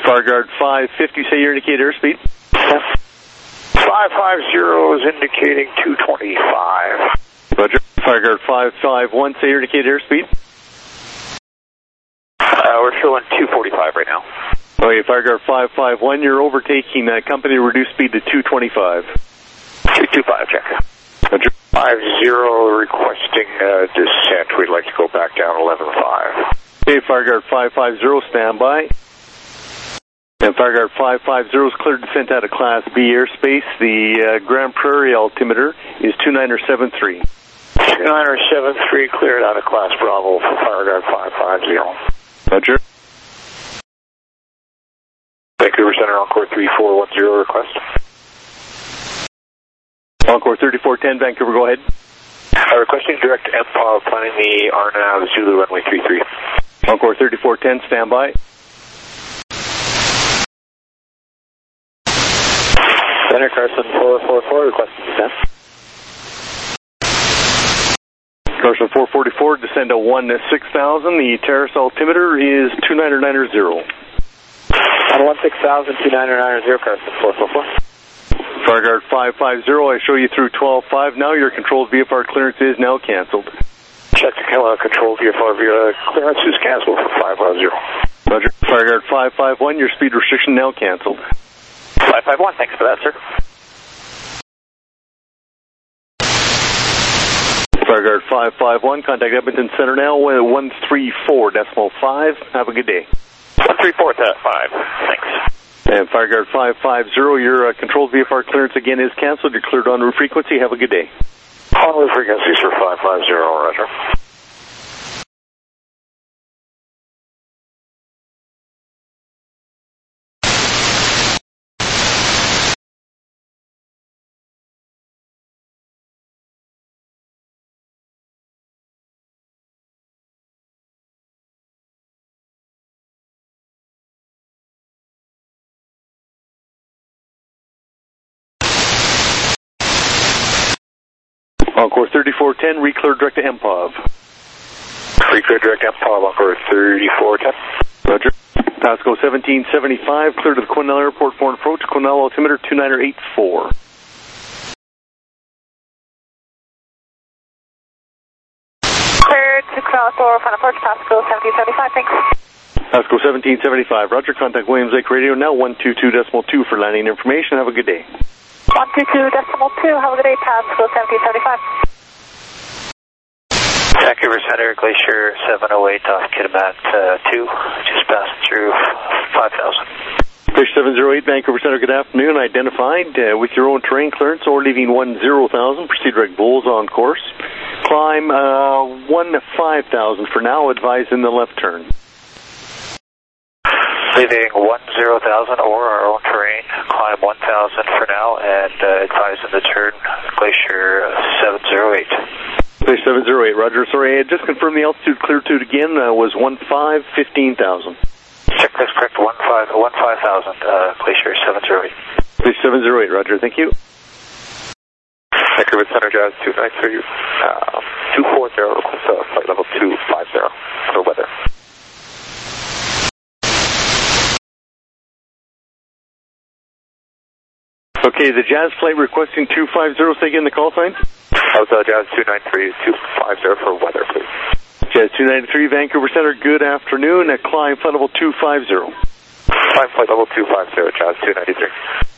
Farguard 550, say your indicated airspeed. 550 is indicating 225. Roger. Farguard 551, say your indicated airspeed. We're showing 245 right now. Okay, Farguard 551, you're overtaking company reduced speed to 225. 225, check. Roger. 50 requesting descent. We'd like to go back down 11.5. Okay, Farguard 550, stand by. And Farguard 550 is cleared descent out of Class B airspace. The Grand Prairie altimeter is 2973. 2973 cleared out of Class Bravo for Farguard 550. Roger. Vancouver Center, Encore 3410 request. Encore 3410, Vancouver, go ahead. Requesting direct MPOV, planning the RNAV Zulu runway 33. Encore 3410, stand by. Center Carson 444, requesting descent. Carson 444, descend to 16,000. The terrace altimeter is 29990. On 16,000, 29990, Carson 444. Farguard 550, I show you through 12.5 now. Your controlled VFR clearance is now canceled. Check the control VFR clearance is canceled for 550. Roger. Farguard 551, your speed restriction now canceled. 551, thanks for that, sir. Farguard 551, contact Edmonton Center now, 134.5. Have a good day. 134.5, thanks. And Farguard 550, your controlled VFR clearance again is canceled. You're cleared en route frequency. Have a good day. En route frequencies for 550, roger. Encore 3410, reclear direct to MPOV. Reclear direct MPOV, Encore 3410. Roger. Pasco 1775, clear to the Quesnel Airport for an approach. Quesnel altimeter 2984. Cleared to cross over for an approach, Pasco 1775, thanks. Pasco 1775, Roger. Contact Williams Lake Radio now, 122.2 for landing information. Have a good day. 122.2, have a good day, Pasco 1775. Vancouver Center, Glacier 708 off Kitimat 2, just passed through 5,000. Fish 708, Vancouver Center, good afternoon. Identified with your own terrain clearance or leaving 10,000, proceed direct Bulls on course. Climb 15,000 for now, advise in the left turn. Leaving 10,000 or our own terrain, climb 1,000 for now, and advise in the turn, Glacier 708. Fish 708, Roger. Sorry, I just confirmed the altitude clear to it again was 15,000. Check this correct, 15,000, Glacier 708. Fish 708, Roger, thank you. Vancouver Center, Jazz 293, 240, request flight level 250 for weather. Okay, the Jazz flight requesting 250, say again the call sign. How's Jazz 293, 250 for weather, please. Jazz 293, Vancouver Center, good afternoon. Climb flight level 250. Climb flight level 250, Jazz 293.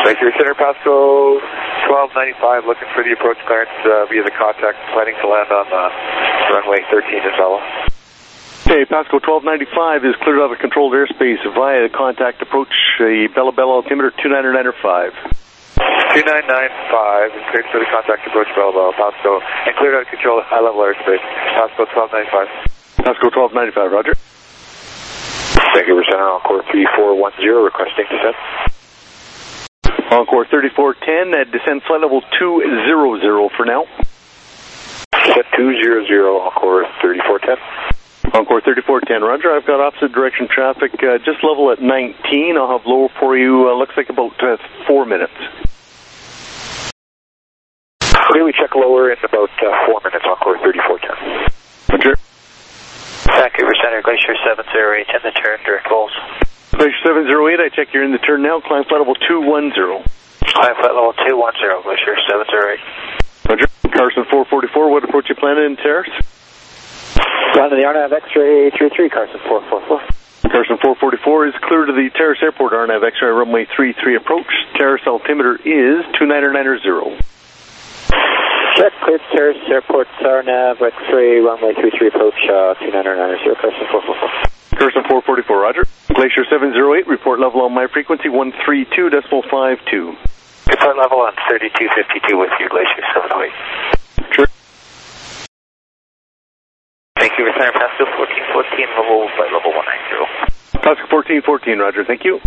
Glacier Center, Pasco 1295, looking for the approach clearance via the contact, planning to land on runway 13 in Bella. Okay, Pasco 1295 is cleared out of controlled airspace via the contact approach, Bella Bella altimeter 299.5. 2995 and cleared for the contact approach Bella Bella, Pasco, and cleared out of controlled high level airspace, Pasco 1295. Pasco 1295, roger. Vancouver Center, Encore 3410, requesting descent. Encore 3410, descend flight level 200 for now. Descent 200, Encore 3410. Encore 3410, roger. I've got opposite direction traffic, just level at 19. I'll have lower for you, looks like about 4 minutes. Okay, we check lower in about 4 minutes, Encore 3410. Roger. Vancouver Center, Glacier 708, in the turn, direct goals. Glacier 708, I check you're in the turn now, climb flight level 210. Climb flight level 210, Glacier 708. Roger. Carson 444, what approach you planning in Terrace? Ground to the RNAV X-ray 33, Carson 444. Carson 444 is clear to the Terrace Airport, RNAV X-ray runway 33 approach. Terrace altimeter is 2990. Check, cleared Terrace Airport, RNAV X-ray runway 33 approach, 2990, Carson 444. Carson 444, roger. Glacier 708, report level on my frequency 132.52. Report level on 3252 with you, Glacier 708. Sure. Thank you, Center, Pasco 1414, level flight level 190. Pasco 1414, roger, thank you.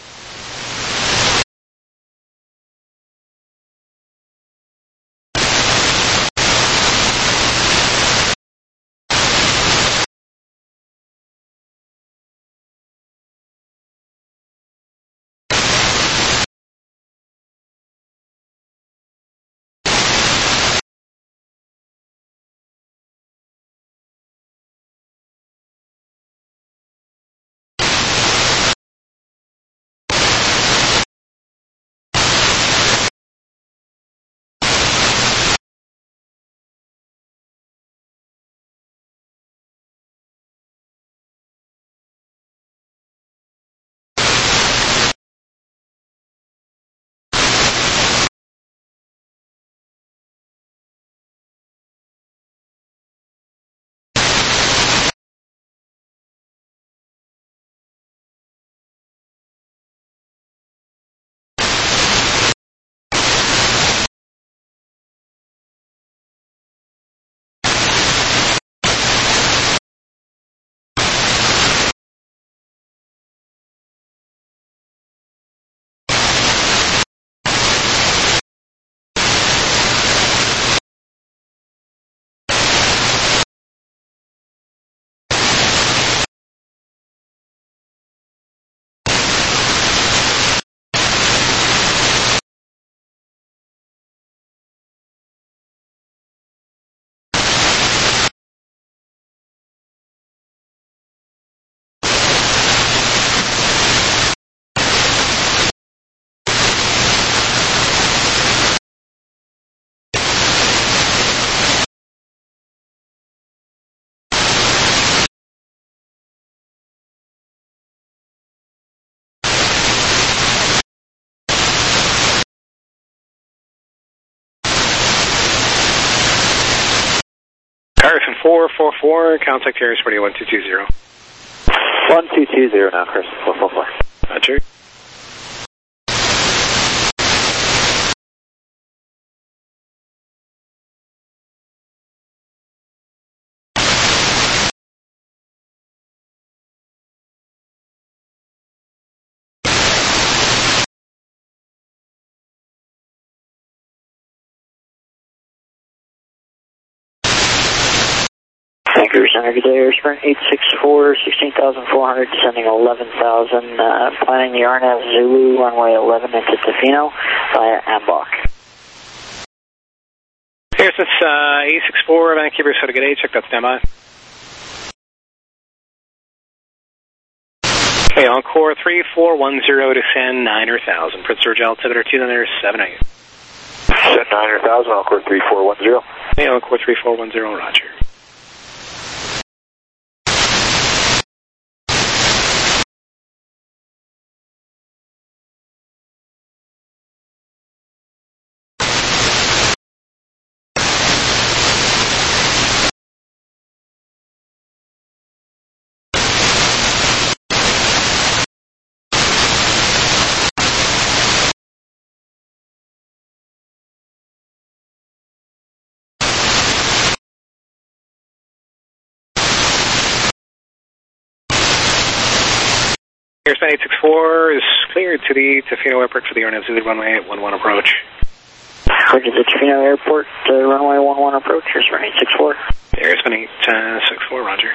Carson 444, contact Terrace 1220. 1220 now, Carson 444. Roger. Vancouver Center, good day, Air Sprint 864, 16,400, descending 11,000, planning the RNAV Zulu, runway 11 into Tofino via Ambach. Here, since 864, Vancouver Center, good day, check that standby. Okay, Encore 3410, descend 9,000, Prince George altimeter 279. Descend 9,000, Encore 3410. Hey, Encore 3410, roger. Airspan 864 is cleared to the Tofino Airport for the RNAV Zulu runway 11 approach. Roger, the Tofino Airport, runway 11 approach, Airspan 864. Airspan 864, roger.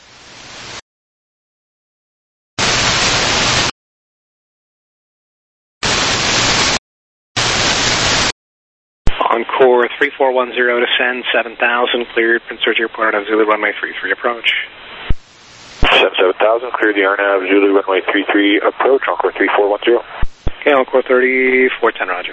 Encore 3410 descend 7000, cleared Prince George Airport out of Zulu runway 33 approach. 7000, cleared the RNAV Zulu runway 33 approach, Encore 3410. Okay, Encore 3410, roger.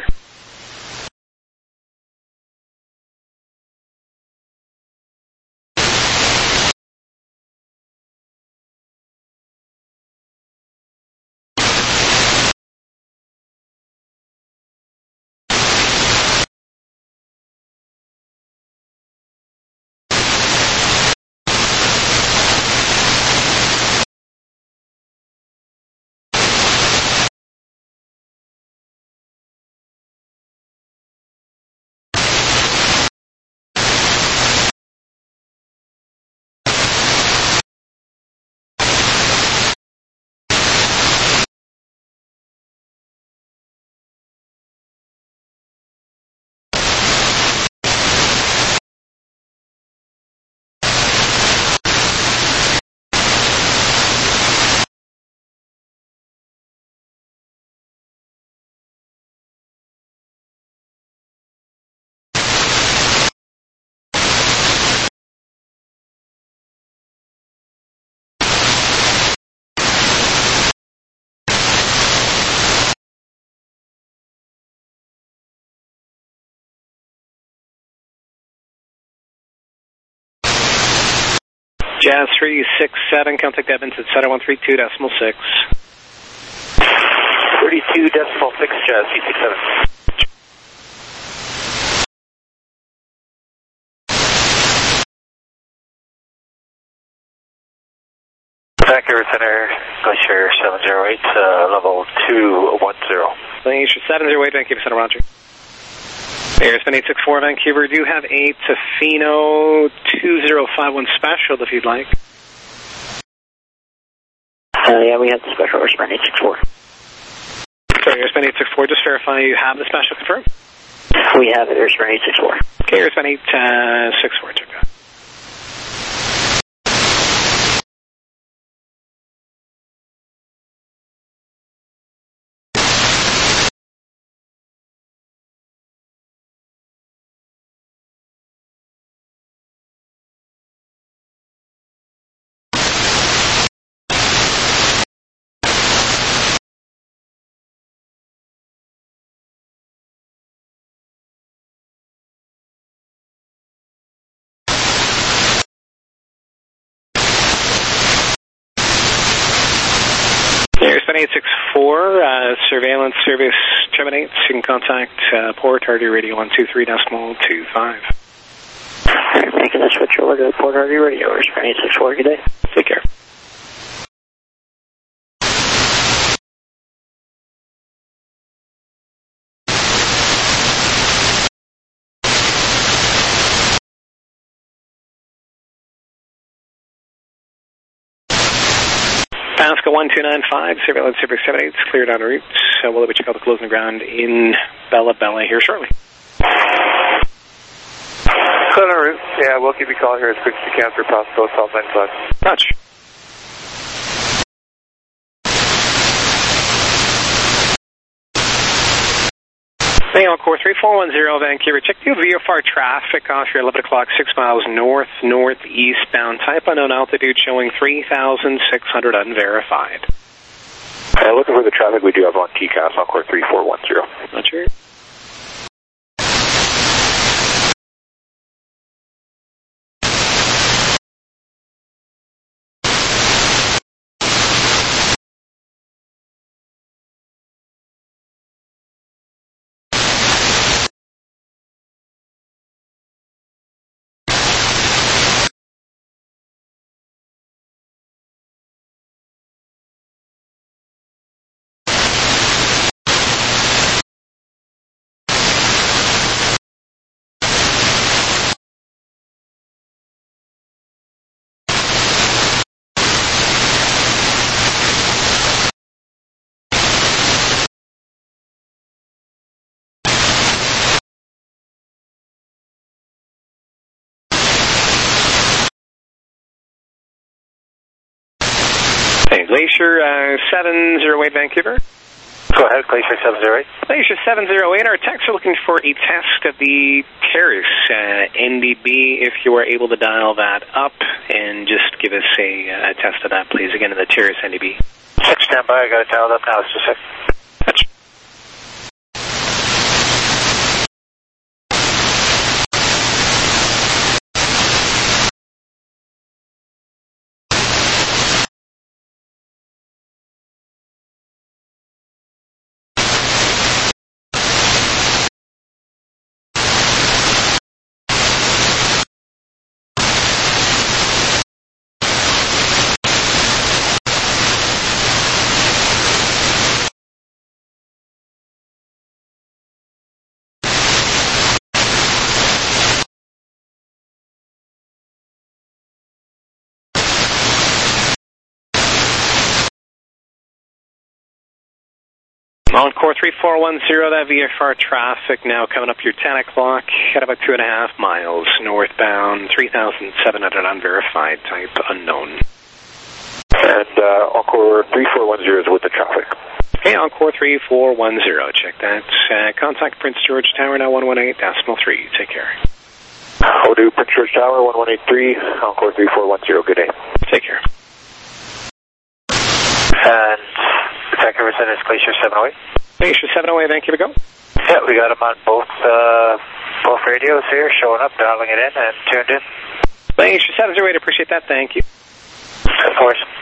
Jazz 367, contact Edmonds at 7132.6. 32.6, Jazz 367. Vancouver Center, Glacier 708, level 210. Glacier 708, Vancouver Center, roger. Airspan 864, Vancouver. Do have a Tofino 2051 special if you'd like. Yeah, we have the special Airspan 864. Sorry, Airspan 864, just verify you have the special confirmed. We have it, Airspan 864. Okay, Airspan 864, check that. Airspan 864, surveillance service terminates. You can contact Port Hardy Radio 123.25. Making the switch over to Port Hardy Radio, Airspan 864, good day. Take care. Pasco 1295, surveillance service 78, cleared on route. So we'll check out the closing ground in Bella Bella here shortly. Clear on route. Yeah, we'll keep you call here as quick as you can for Pasco South 95. Roger. Encore 3410 Vancouver. Check the VFR traffic off your 11 o'clock, 6 miles north, northeastbound. Type unknown altitude showing 3,600 unverified. Looking for the traffic we do have on TCAS, Encore 3410. Roger. Glacier 708 Vancouver. Go ahead, Glacier 708. Glacier 708, our techs are looking for a test of the Terrace NDB. If you are able to dial that up and just give us a test of that, please. Again, in the Terrace NDB. Check standby, I got it dialed up now, just a sec. Encore 3410, that VFR traffic now coming up your 10 o'clock at about 2.5 miles northbound, 3,700 unverified, type unknown. And Encore 3410 is with the traffic. Okay, Encore 3410, check that. Contact Prince George Tower now 118.3. Take care. Odu, Prince George Tower 1183, Encore 3410, good day. Take care. And Vancouver Center is Glacier 708. Glacier 708, Vancouver, go. Yeah, we got them on both radios here, showing up, dialing it in, and tuned in. Glacier 708, appreciate that, thank you. Of course.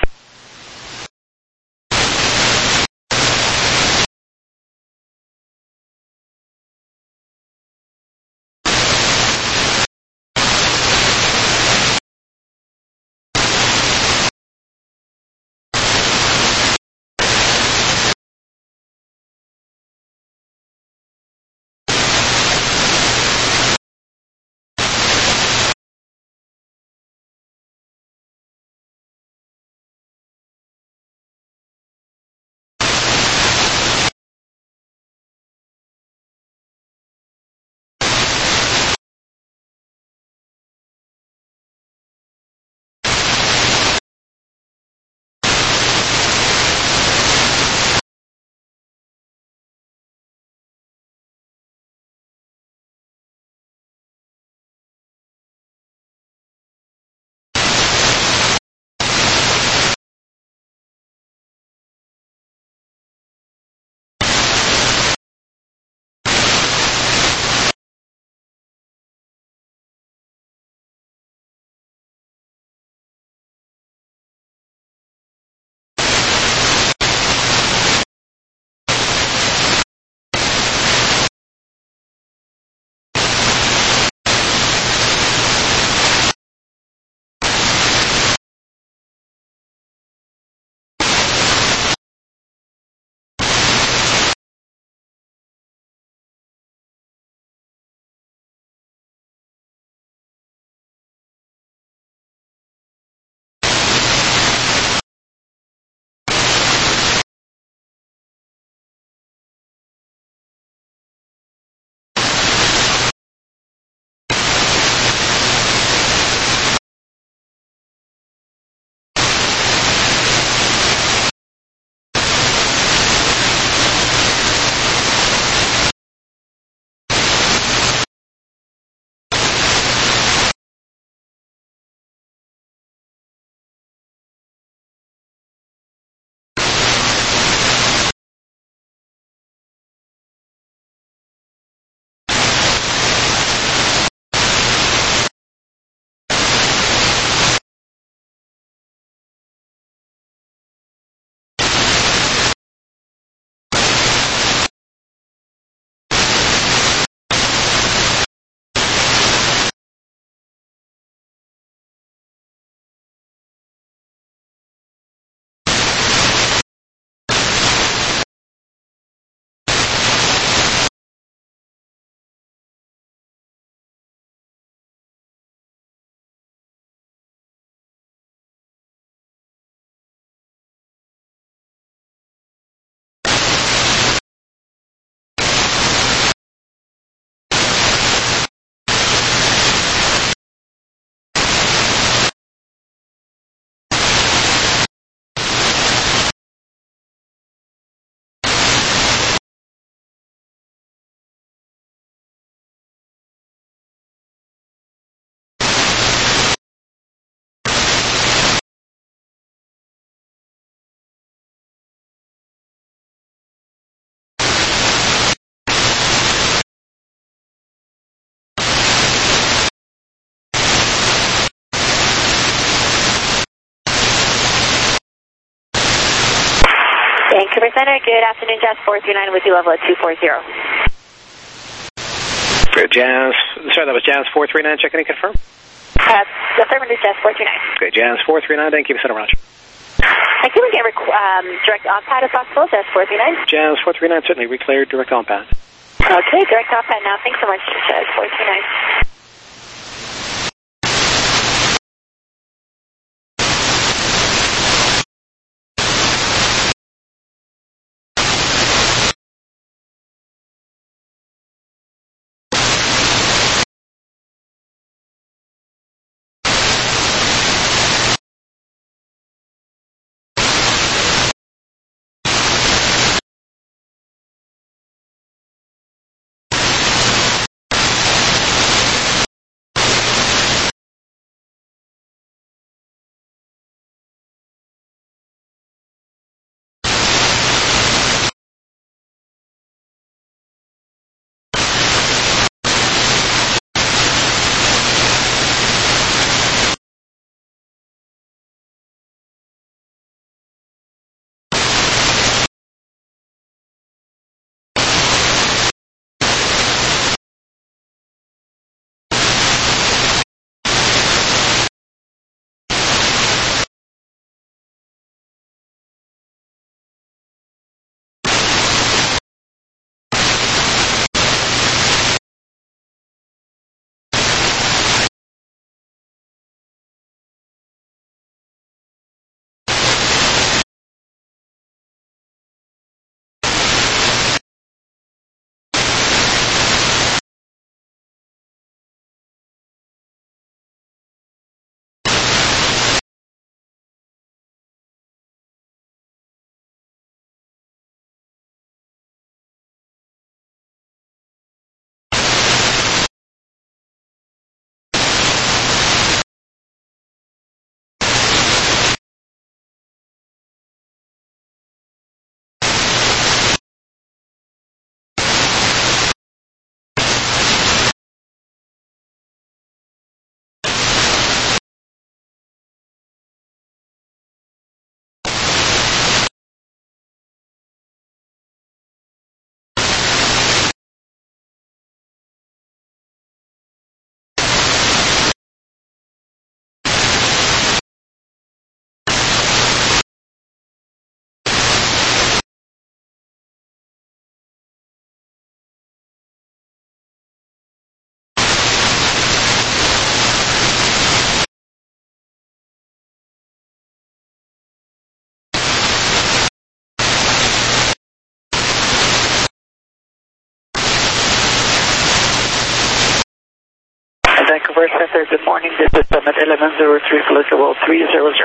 Vancouver Center, good afternoon, Jazz 439 with you level at 240. Good, Jazz. Sorry, that was Jazz 439. Check in and confirm. Affirmative, Jazz 439. Good, Jazz 439. Thank you, Center Roger. I can we get direct on-pad if possible, Jazz 439? Jazz 439, certainly. We cleared direct on-pad. Okay, direct on-pad now. Thanks so much, Jazz 439. Vancouver Center, good morning. This is Summit 1103, flight level 300.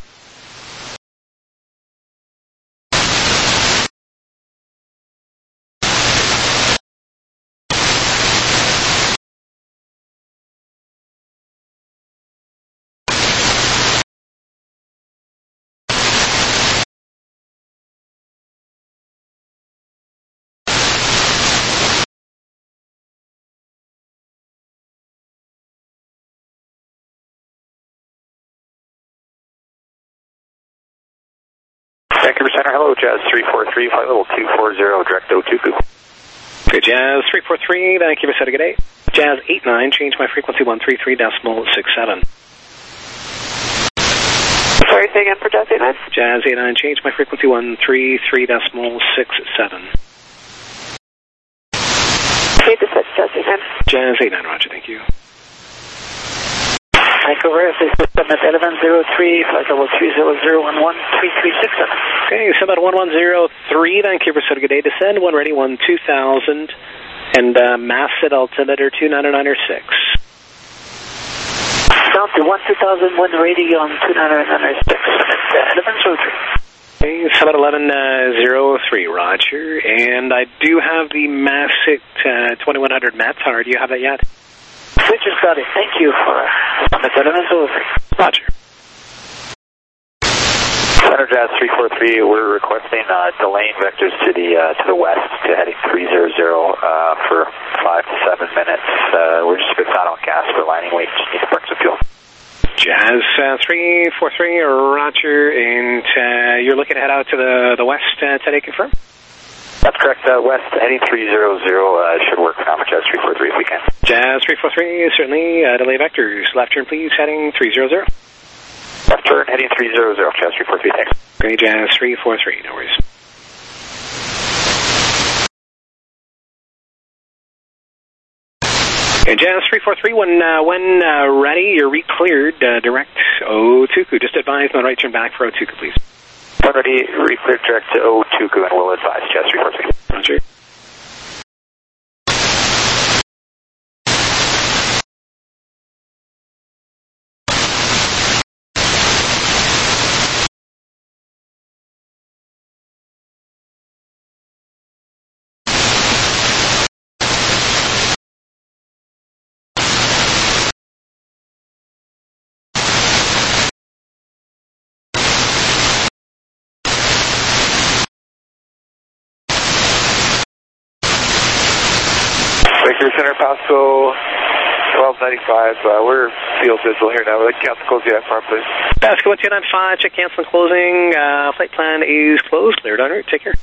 Vancouver Center, hello, Jazz 343, flight level 240, direct Otuku. Good, Jazz 343, Vancouver Center, good day. Jazz 89, change my frequency 133.67. Sorry, say again for Jazz 89? Jazz 89, change my frequency 133.67. Okay, this is Jazz 89. Jazz 89, roger, thank you. Vancouver, this is Summit 1103, flight level 300113367. Okay, Summit 1103, Vancouver Center, good day. Descend, 1 ready, 12000, and mass at altimeter 29906. Down to 12000, 1 ready on 29906, Summit 1103. Okay, Summit 1103, roger. And I do have the mass at 2100 Mets. Do you have that yet? We just got it. Thank you for Summit 1103. Roger. Center Jazz 343, we're requesting delaying vectors to the west to heading 300 for 5 to 7 minutes. We're just a bit fat on gas for lining weight. Just need to burn some fuel. Jazz 343, roger, and you're looking to head out to the west today, confirm? That's correct, west heading 300, should work now for Jazz 343 if we can. Jazz 343, certainly, delay vectors, left turn please, heading 300. Left turn heading 300, Jazz 343, thanks. Great, Jazz 343, no worries. Okay, Jazz 343, when ready, you're re-cleared, direct Otuku. Just advise on the right turn back for Otuku, please. Already re-cleared direct to Otuku and we'll advise Jazz 343. Roger. Baker Center, Pasco 1295. We're field visual here now. We'd like to cancel close the IFR, please. Pasco 1295, check cancel and closing. Flight plan is closed. Cleared en route. Take care.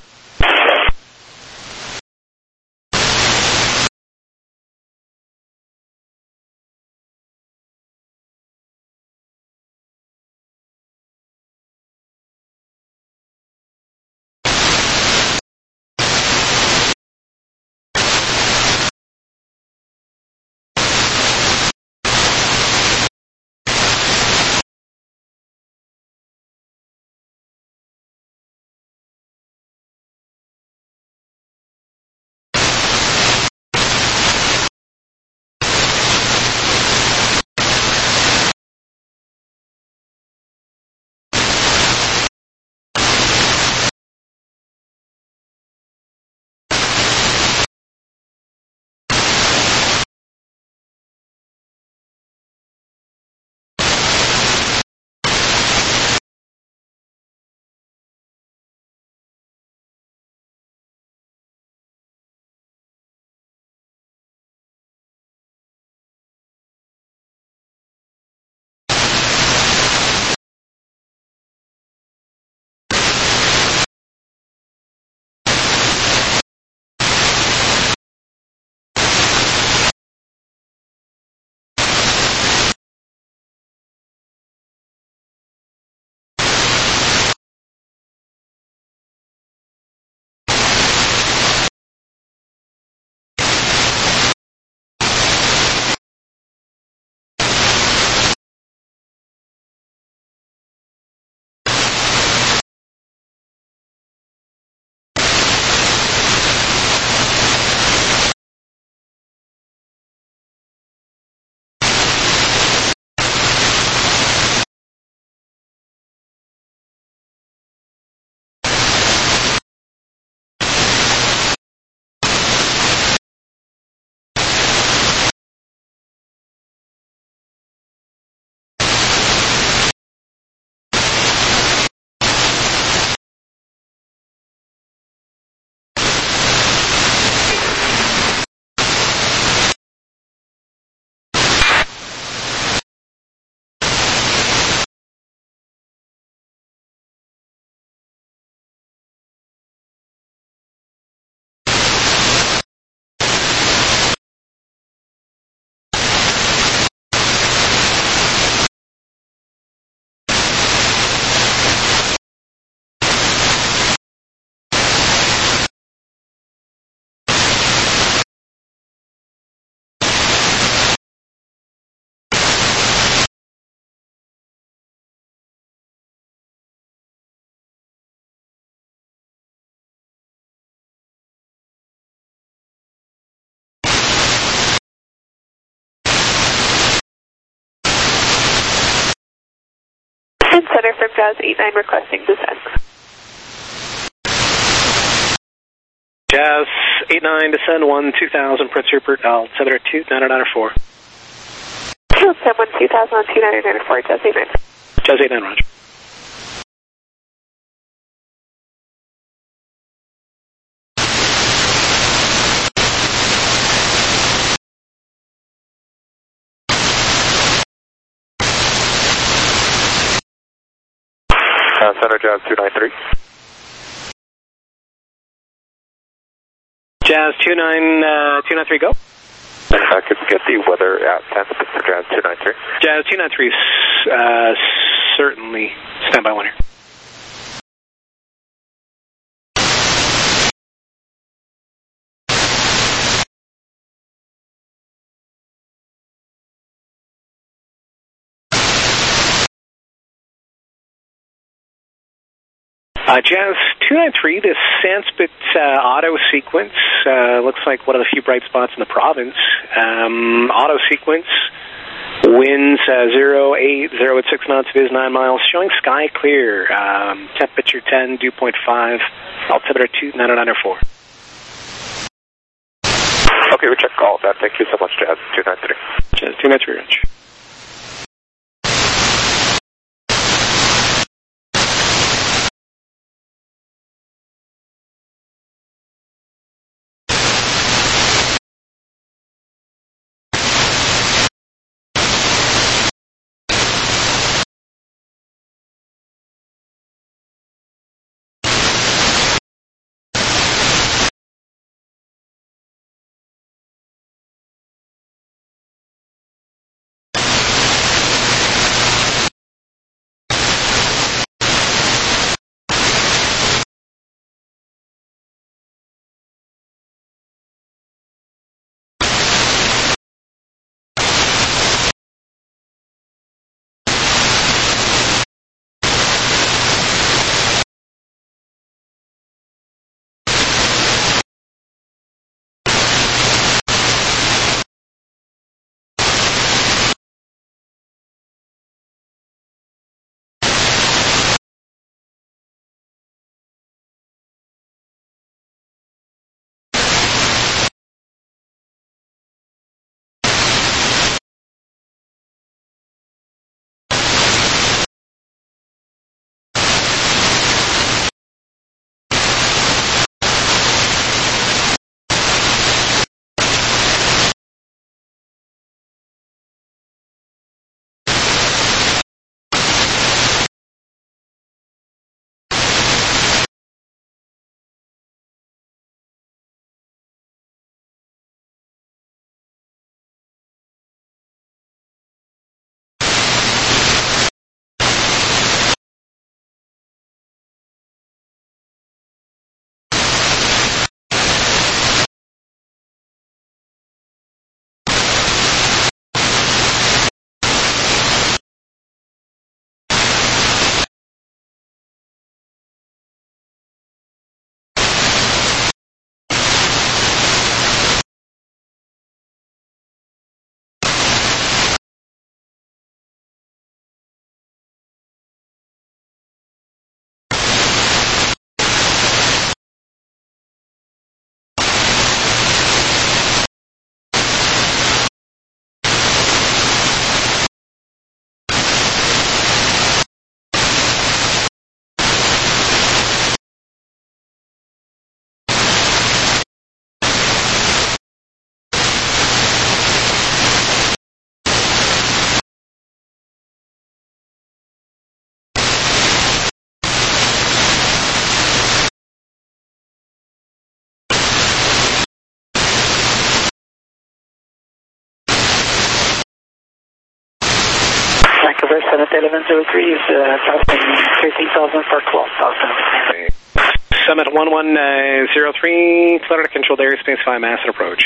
Center from Jazz 89 requesting descent. Jazz 89, descend 1-2000, Prince Rupert, altimeter 2994. 271 2000 on 2994, Jazz 89. Jazz 89, roger. Center, Jazz 293. Jazz 293, go. I could get the weather at 10 for Jazz 293. Jazz 293, certainly. Stand by 1 here. Jazz 293, this Sanspit auto sequence looks like one of the few bright spots in the province. Auto sequence, winds 08, 0 at 6 knots, it is 9 miles, showing sky clear, temperature 10, dew point 5, altimeter 29904. Okay, we check all of that. Thank you so much, Jazz 293. Jazz 293, Rich. Vancouver 71103 is passing 13,000 for 12,000. Summit 1103, Florida controlled airspace via Massive approach.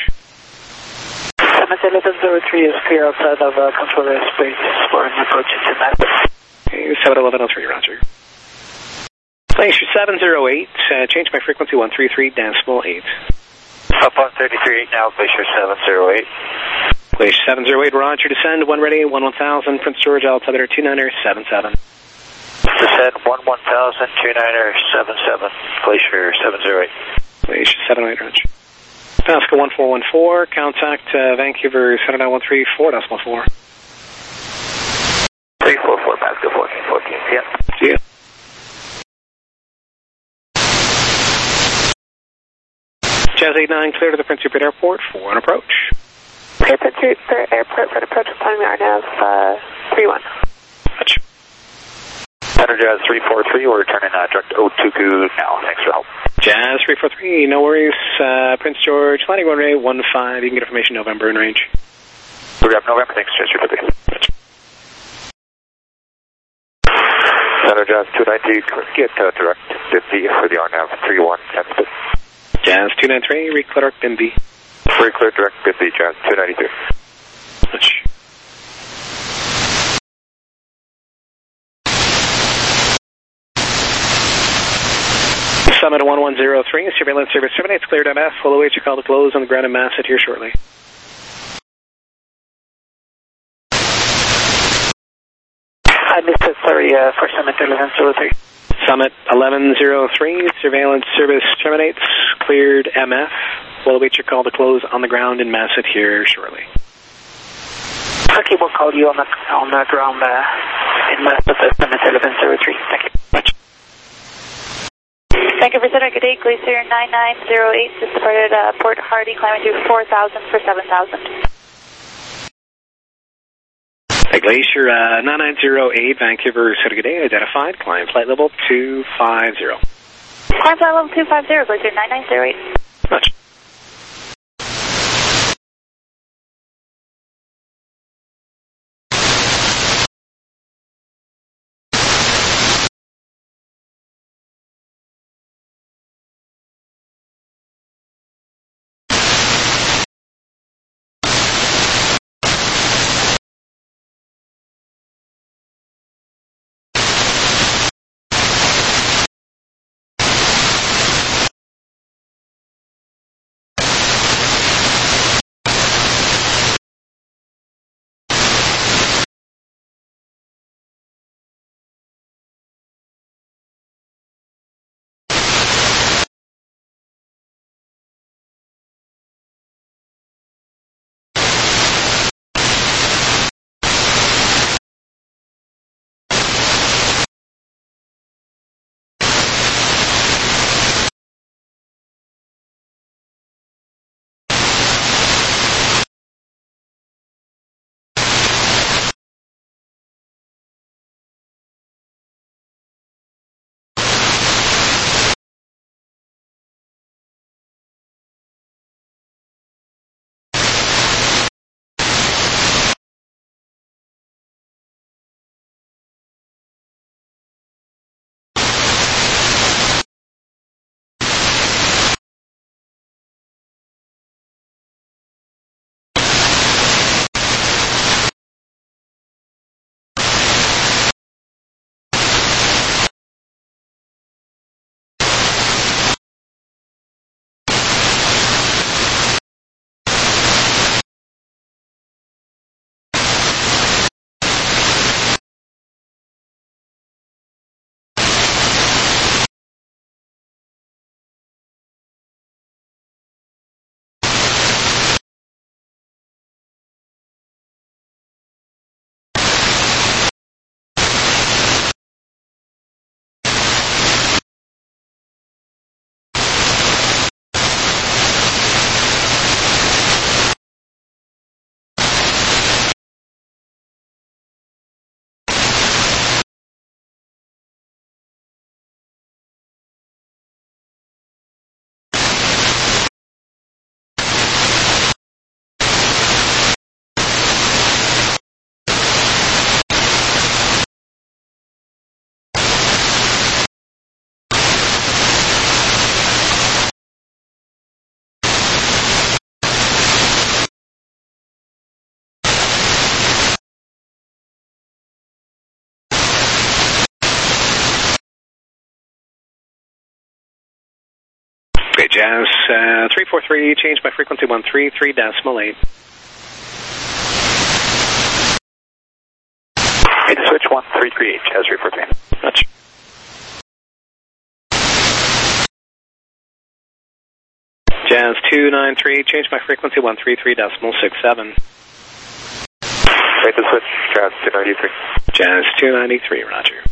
Summit 1103 is clear outside of controlled airspace for an approach into Massive. 71103, roger. Glacier 708, change my frequency 133.8. Up on 33 now, Glacier 708. Glacier 708, roger, descend, 1 ready, 1000, Prince George, altimeter 2977. Descend 1000, 2977, Glacier 708. Glacier 708, roger. Pascal 1414, contact Vancouver Center 913, 4.4. 344, Pascal 1414, yeah. See ya. Jazz 89, clear to the Prince Rupert Airport for an approach. Clear Prince Rupert Airport for an approach, climbing RNAV 31. Roger. Center Jazz 343, we're returning direct Otuku now. Thanks for help. Jazz 343, no worries. Prince George, landing runway 15. You can get information November in range. We have November, thanks, Jazz 343. Center Jazz 290, get direct Bimby for the RNAV 31 10 Jazz 293, reclear direct Bimby. Reclear direct Bimby, Jazz 293. Much. Summit 1103, surveillance service terminates, cleared MF, will await your call to close on the ground in Masset here shortly. I missed it, sorry, for Summit 1103. Summit 1103, surveillance service terminates, cleared MF, will await your call to close on the ground in Masset here shortly. Okay, we'll call you on the ground in Masset, Summit 1103. Thank you. Vancouver Center, good day, Glacier 9908, just departed Port Hardy, climbing through 4,000 for 7,000. Glacier 9908, Vancouver Center, good day, identified, climb flight level 250. Climb flight level 250, Glacier 9908. Much. Okay, Jazz 343, change by frequency 133.8. Okay, switch 1338, Jazz 343. Much. Jazz 293, change by frequency 133.67. Wait to switch, Jazz 293. Jazz 293, roger.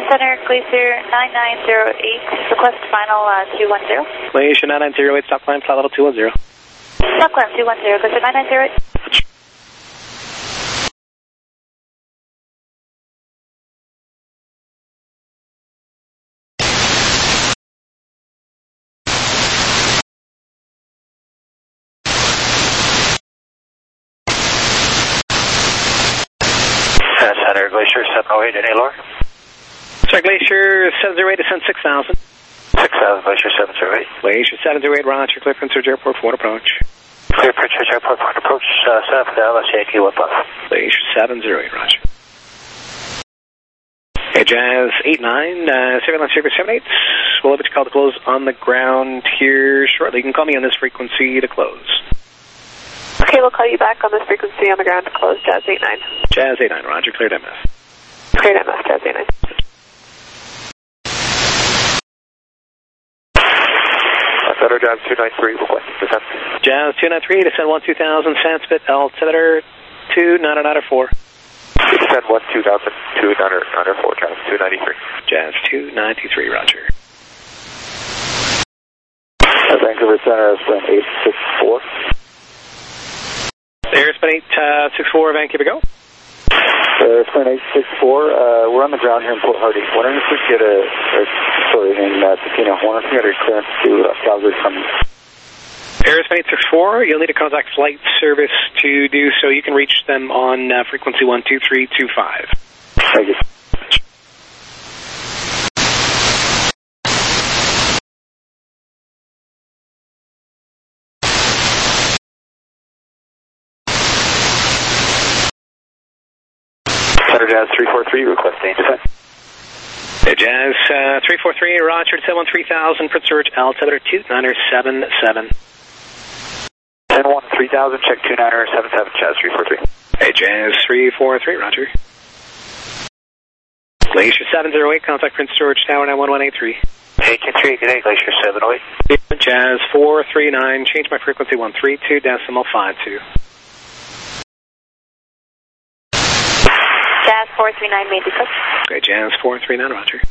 Center, Glacier 9908, request final 210. Glacier 9908, stop climb, flight level 210. Stop climb 210, Glacier 9908. Center, Glacier 708, any lower? Sorry, Glacier 708, descend 6,000. 6,000, Glacier 708. Glacier 708, roger, clear Prince George Airport, forward approach. Clear Prince George Airport, forward approach, south of Dallas, Yankee 1 Buff. Glacier 708, roger. Okay, Jazz 89, Surveillance Server 78. We'll have you call to close on the ground here shortly. You can call me on this frequency to close. Okay, we'll call you back on this frequency on the ground to close Jazz 89. Jazz 89, roger, cleared MS. Cleared MS, Jazz 89. Center, Jazz 293, request descent. Jazz 293, descend 12000, Sanskrit, altimeter 29904. Descend 12000, 29904, Jazz 293. Jazz 293, roger. Vancouver Center, Spin 864. Airspan 864, Vancouver, go. Spin 864, we're on the ground here in Port Hardy. Wondering if we could get in Tofino. Wondering if we get a clearance to Calgary from... Airspan 864, you'll need to contact flight service to do so. You can reach them on frequency 12325. Thank you. Center Jazz 343, requesting descent. Hey, Jazz 343, roger, 73000, Prince George, altimeter 2977. 10-1-3000, check 2977, Jazz 343. Hey, Jazz 343, roger. Glacier 708, contact Prince George Tower 91183. 823, good day, Glacier 708. Jazz 439, change my frequency 132.52. Jazz 439, made descent. Great, Jazz 439, roger.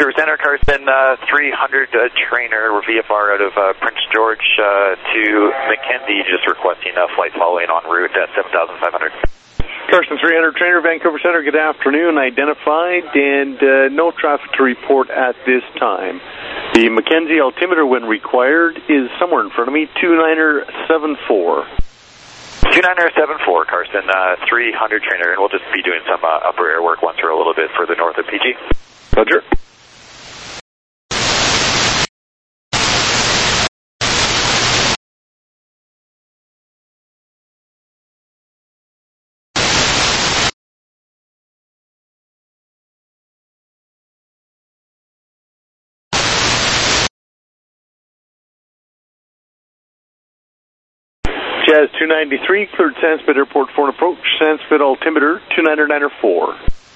Vancouver Center, Carson, 300 trainer VFR out of Prince George to Mackenzie, just requesting a flight following en route at 7,500. Carson 300 trainer, Vancouver Center, good afternoon. Identified and no traffic to report at this time. The Mackenzie altimeter, when required, is somewhere in front of me, 2974. 2974, Carson, 300 trainer, and we'll just be doing some upper air work once we're a little bit further north of PG. Roger. Jazz 293, cleared Sanspit Airport for an approach. Sanspit altimeter 2994.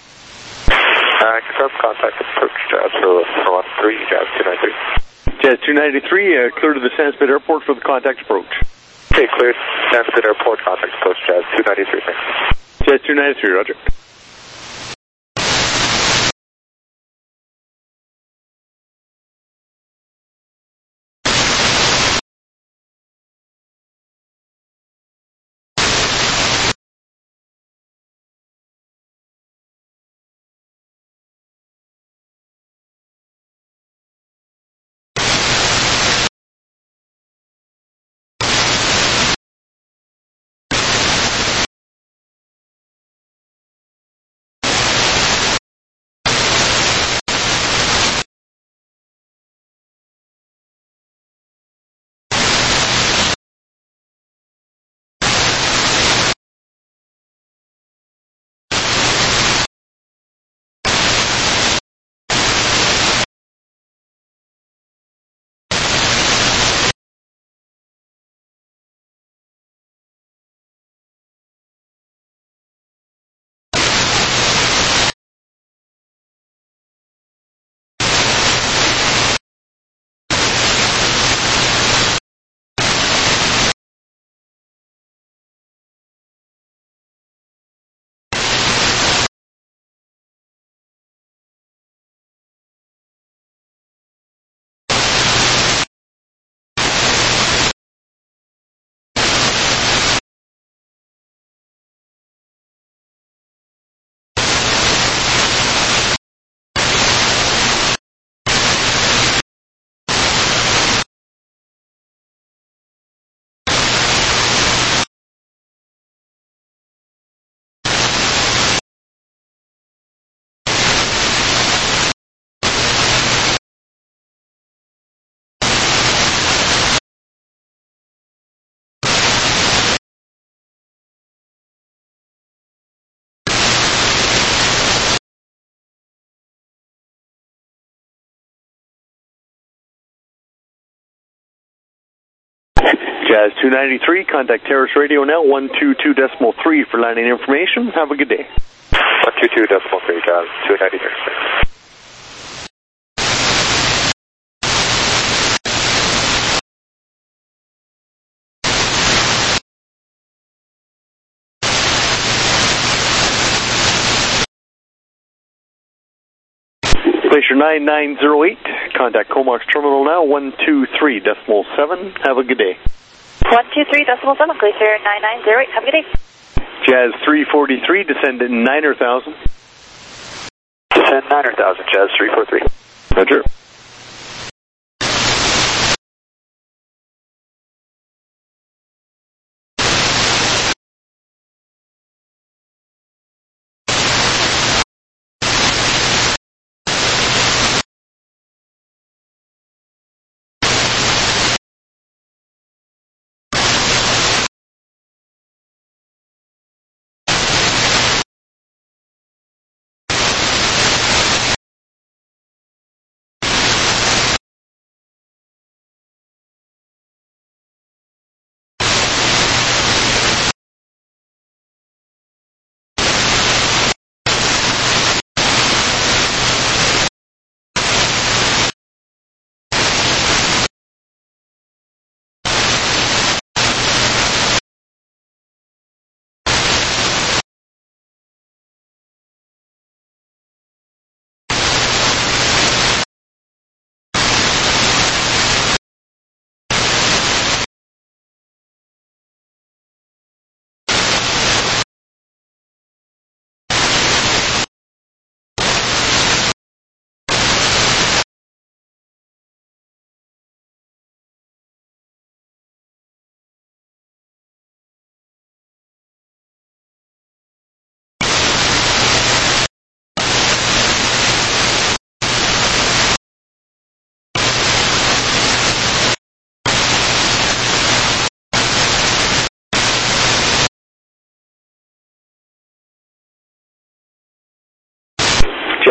Contact approach Jazz for 13, Jazz 293. Jazz 293, clear to the Sanspit Airport for the contact approach. Okay, cleared. Sanspit Airport, contact approach Jazz 293, thanks. Jazz 293, roger. Jazz 293, contact Terrace Radio now, 122.3 for landing information. Have a good day. 122.3, Jazz 293. Glacier 9908, contact Comox Terminal now, 123.7. Have a good day. 123.7, Glacier 9908, have a good day. Jazz 343, descend at 9,000. Descend 9,000, Jazz 343. Roger.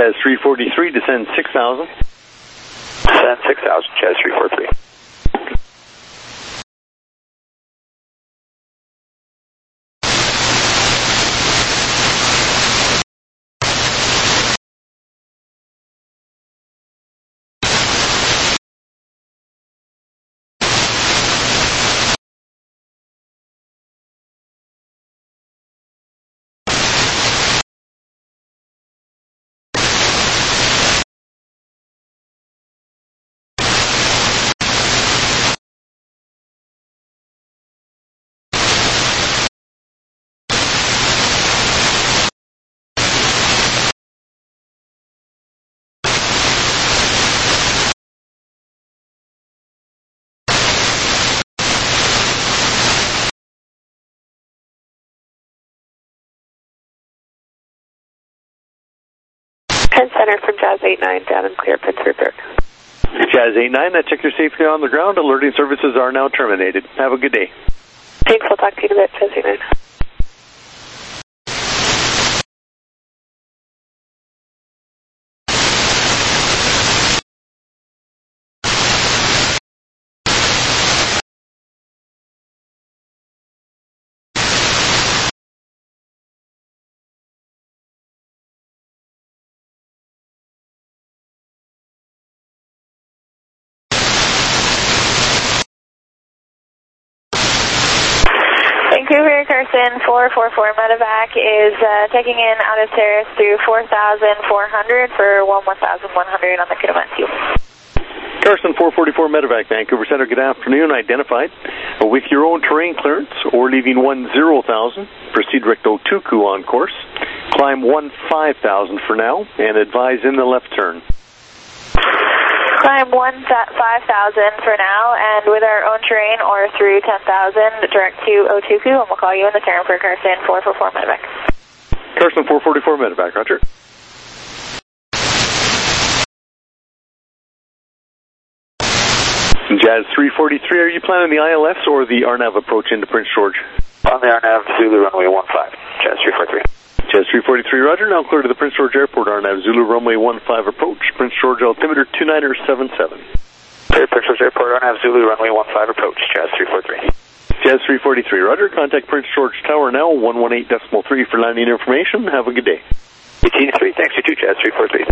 Jazz 343, descend 6,000. Descend 6,000, Jazz 343. Penn Center from Jazz 89, down and clear, Prince Rupert. Jazz 89, check your safety on the ground. Alerting services are now terminated. Have a good day. Thanks, we'll talk to you in a bit, Jazz 89. Vancouver, Carson 444 medevac is taking in out of Terrace through 4,400 for 1,100 on the Kitamatsu. Carson 444 medevac, Vancouver Center, good afternoon. Identified with your own terrain clearance or leaving 10,000. Proceed direct Otuku on course. Climb 15,000 for now and advise in the left turn. Climb 5,000 for now, and with our own terrain or through 10,000, direct to Otuku, and we'll call you in the turn for Carson 444 medevac. Carson 444 medevac, roger. Jazz 343, are you planning the ILS or the RNAV approach into Prince George? On the RNAV, Zulu runway 15, Jazz 343. Jazz 343, roger. Now clear to the Prince George Airport, RNAV Zulu runway 15 approach. Prince George altimeter 2977. Clear Prince George Airport, RNAV Zulu runway 15 approach, Jazz 343. Jazz 343, roger. Contact Prince George Tower now, 118.3 for landing information. Have a good day. 18.3, thanks, you too, Jazz 343.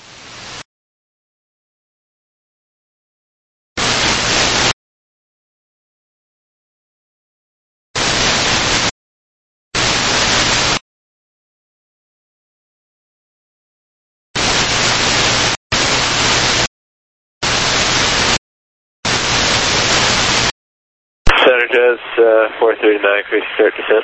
Center Jazz 439, please start descent.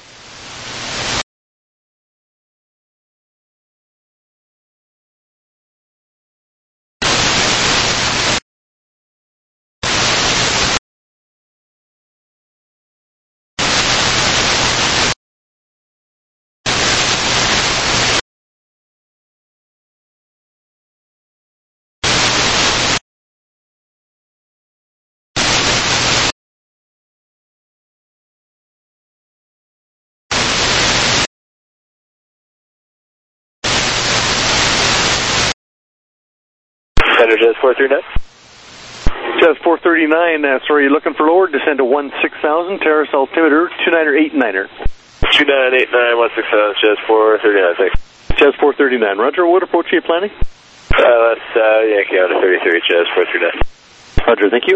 Center Jazz 439. Jazz 439, sorry, you're looking for lower, descend to 16,000, terrace altimeter 2989er. 2989, 16,000, Jazz 439, thanks. Jazz 439, roger. What approach are you planning? That's Yankee out of 33, Jazz 439. Roger, thank you.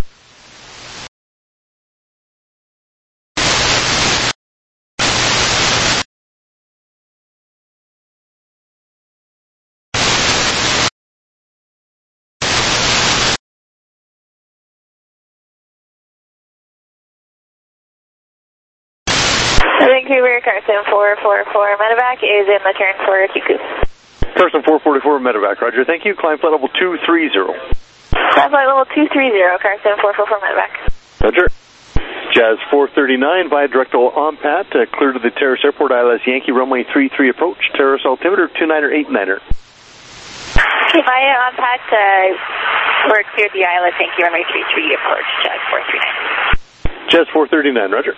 Vancouver, Carson 444 medevac is in the turn for Otuku. Carson 444 medevac, roger. Thank you. Climb flight level 230. Climb flight level 230, Carson 444 medevac. Roger. Jazz 439 via direct ONPAT, clear to the Terrace Airport, ILS Yankee runway 33 approach, Terrace altimeter 2989er. Okay, via ONPAT, we're cleared the ILS Yankee runway 33 approach, Jazz 439. Jazz 439, roger.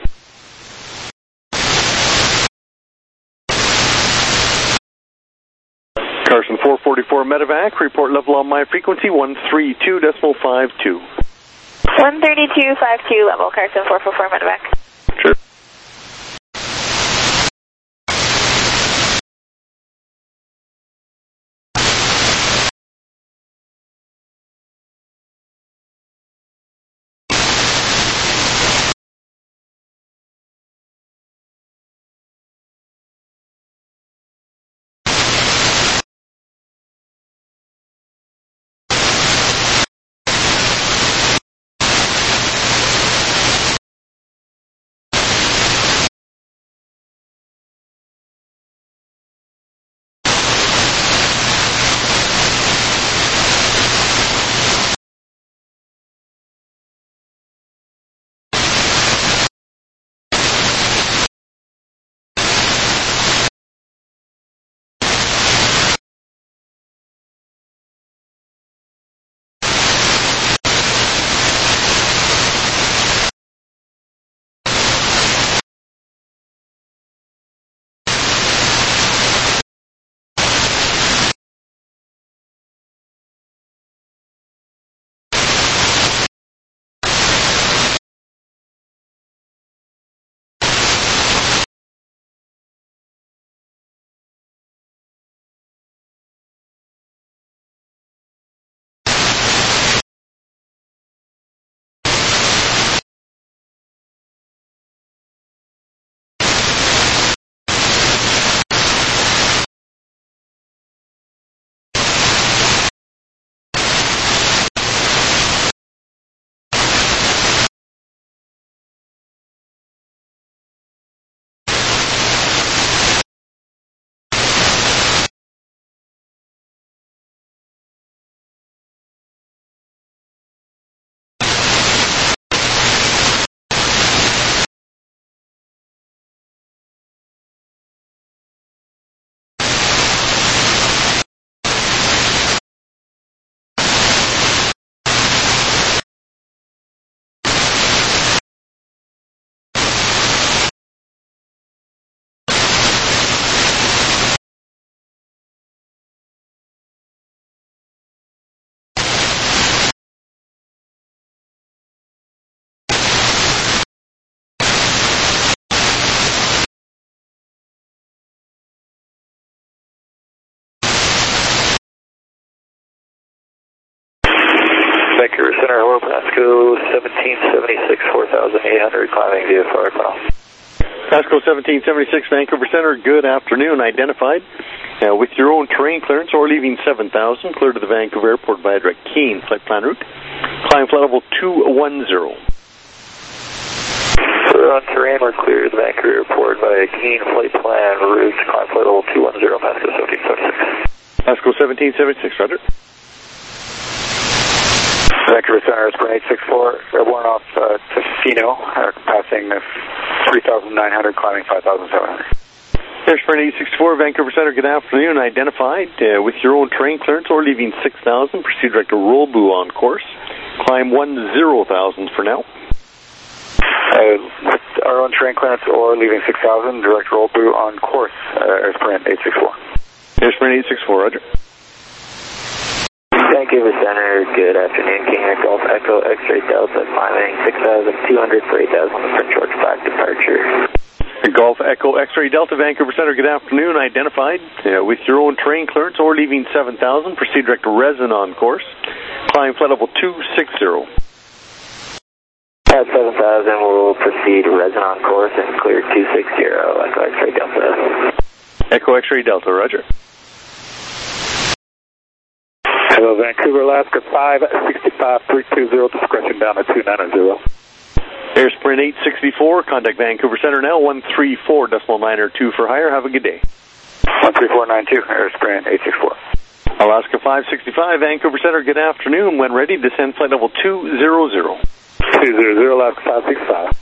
Carson 444 Medevac, report level on my frequency, 132.52. 132.52 level, Carson 444 Medevac. Sure. Vancouver Center, hello, Pasco 1776, 4,800, climbing VFR call. Pasco 1776, Vancouver Center, good afternoon, identified. With your own terrain clearance or leaving 7,000, clear to the Vancouver Airport via direct Keene flight plan route. Climb flight level 210. We're on terrain, we're clear to the Vancouver Airport via Keene flight plan route. Climb flight level 210, Pasco 1776. Pasco 1776, roger. Vancouver Center, Sprint 864, airborne off Tofino, passing 3,900, climbing 5,700. There's Sprint 864, Vancouver Center, good afternoon, identified. With your own terrain clearance or leaving 6,000, proceed direct to Rollboo on course. Climb 10,000 for now. With our own terrain clearance or leaving 6,000, direct Rollboo on course, Sprint 864. There's Sprint 864, roger. Vancouver Center, good afternoon. King Air Golf Echo X-Ray Delta, climbing 6,200 for 8,000 on the Prince George Black departure. Golf Echo X-Ray Delta, Vancouver Center, good afternoon, identified. With your own terrain clearance or leaving 7,000, proceed direct to Resin on course. Climb flight level 260. At 7,000, we'll proceed Resin on course and clear 260, Echo X-Ray Delta. Echo X-Ray Delta, roger. Hello, Vancouver, Alaska 565-320, discretion down to 290. Air Sprint 864, contact Vancouver Center now, 134.902 for higher. Have a good day. 13492, Air Sprint 864. Alaska 565, Vancouver Center, good afternoon. When ready, descend flight level 200. 200, Alaska 565.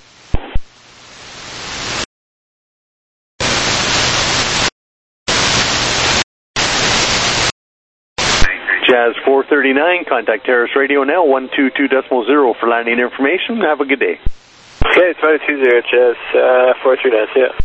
Jazz 439, contact Terrace Radio now, 122.0 for landing information. Have a good day. Okay, it's 520, Jazz 439, yeah.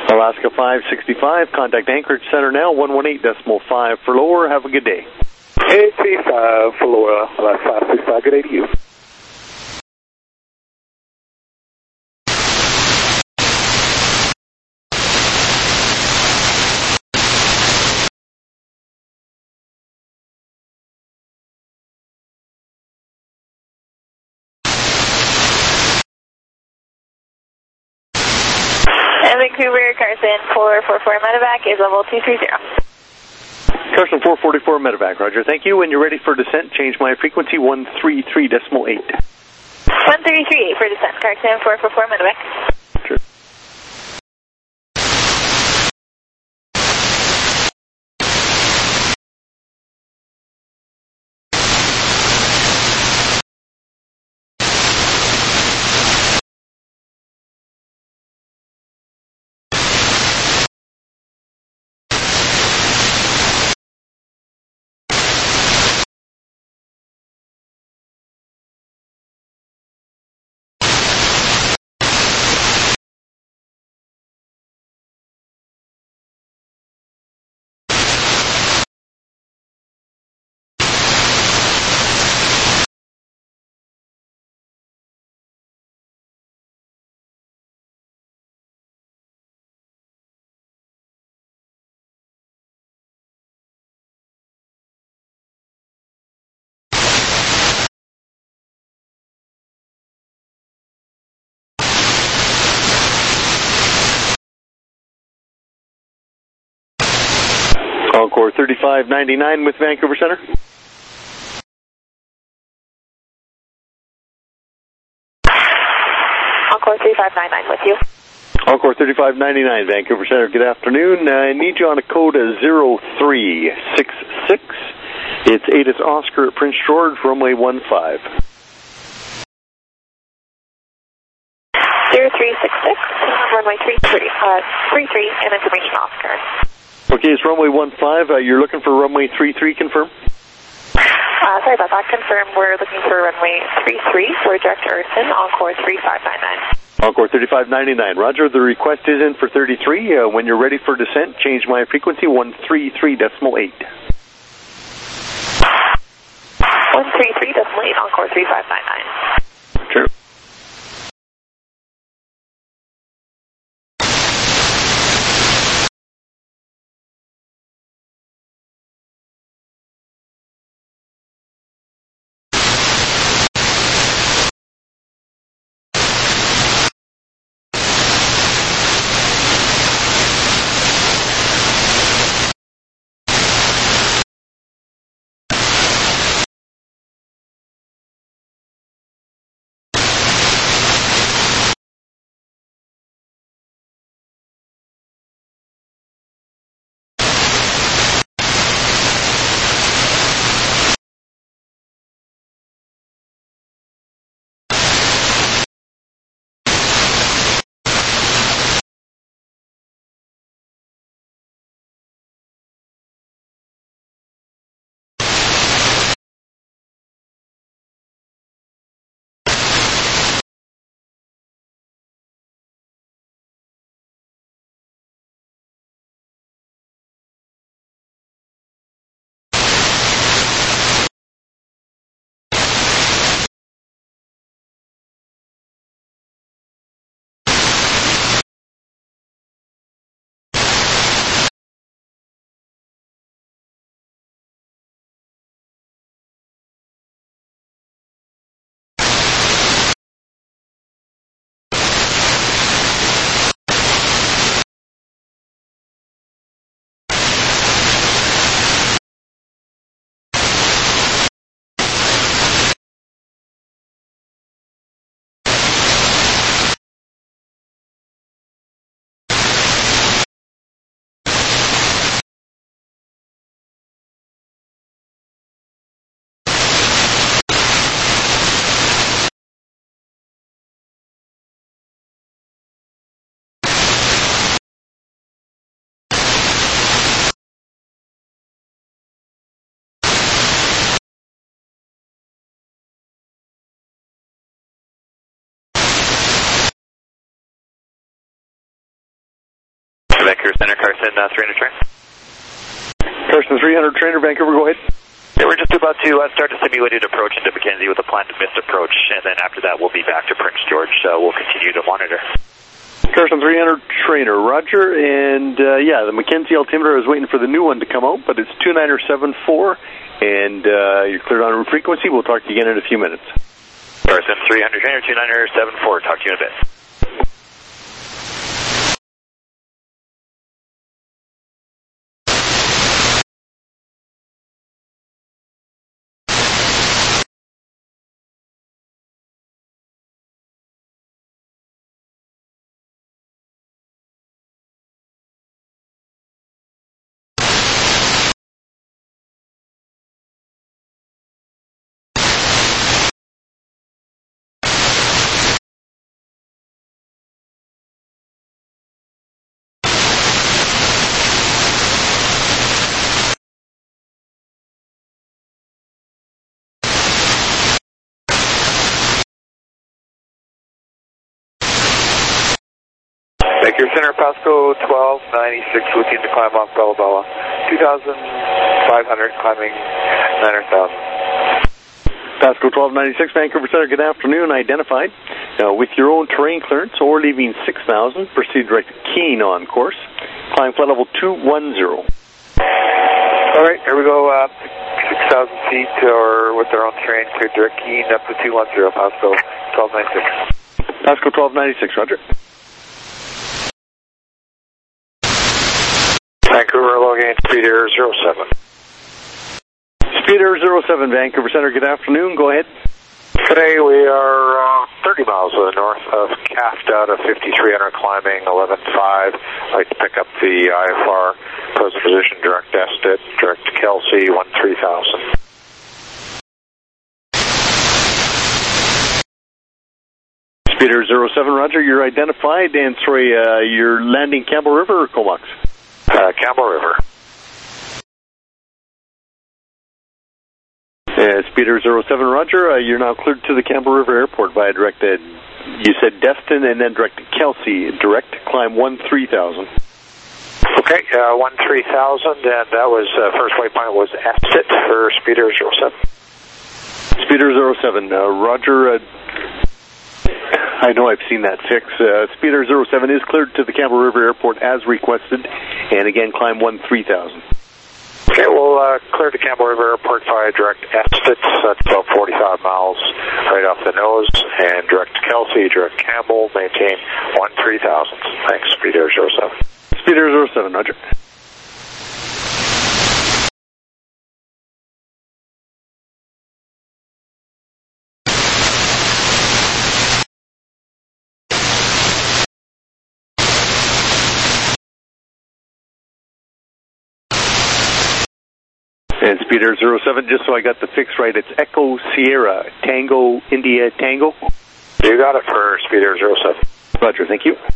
Alaska 565, contact Anchorage Center now, 118.5 for lower. Have a good day. 835 for lower, Alaska 565, good day to you. Vancouver, Carson 444 medevac is level 230. Carson 444 medevac, roger. Thank you. When you're ready for descent, change my frequency 133.8. 133 for descent, Carson 444 medevac. Sure. Encore 3599 with Vancouver Center. Encore 3599 with you. Encore 3599 Vancouver Center. Good afternoon. I need you on a code 0366. It's ATIS Oscar at Prince George, runway 15. 0366, runway 33, and information Oscar. Okay, it's runway 15. You're looking for runway 33, confirm? Sorry about that. Confirm we're looking for runway 33 for direct Urson, Encore 3599. Encore 3599. Roger, the request is in for 33. When you're ready for descent, change my frequency 133.8. 133.8, Encore 3599. Sure. Vancouver Center, Carson, 300 train. Carson 300 trainer, Vancouver, go ahead. Yeah, we're just about to start a simulated approach into Mackenzie with a planned missed approach, and then after that we'll be back to Prince George. We'll continue to monitor. Carson 300 trainer, roger, and yeah, the Mackenzie altimeter is waiting for the new one to come out, but it's 2974, and you're cleared on route frequency. We'll talk to you again in a few minutes. Carson 300 trainer, 2974, talk to you in a bit. Vancouver Center, Pasco 1296, looking to climb off Bella Bella. 2,500, climbing 9,000. Pasco 1296, Vancouver Center, good afternoon, identified. With your own terrain clearance or leaving 6,000, proceed direct to Keene on course. Climb flight level 210. Alright, here we go, 6,000 feet, or with our own terrain, clear direct Keene up to 210, Pasco 1296. Pasco 1296, roger. Vancouver, logging speed air 07. Speed air 07, Vancouver Center, good afternoon, go ahead. Today we are 30 miles to the north of Caft out of 5300, climbing 11.5. I'd like to pick up the IFR, present position, direct estimate, direct to Kelsey, 13,000. Speed air 07, roger, you're identified, and sorry, you're landing Campbell River or Comox? Campbell River. Speeder 07, roger. You're now cleared to the Campbell River Airport via direct, you said Destin and then direct to Kelsey. Direct climb 13,000. Okay, 13,000, and that was, first waypoint was exit for Speeder 07. Speeder 07, roger. I know I've seen that fix. Speeder 07 is cleared to the Campbell River Airport as requested, and again climb 13,000. Okay, we'll clear to Campbell River Airport via direct exit. That's about 45 miles right off the nose, and direct to Kelsey, direct Campbell, maintain 13,000. Thanks, Speeder 07. Speeder 07, roger. And Speeder 07, just so I got the fix right, it's Echo Sierra, Tango, India, Tango? You got it for Speeder 07. Roger, thank you.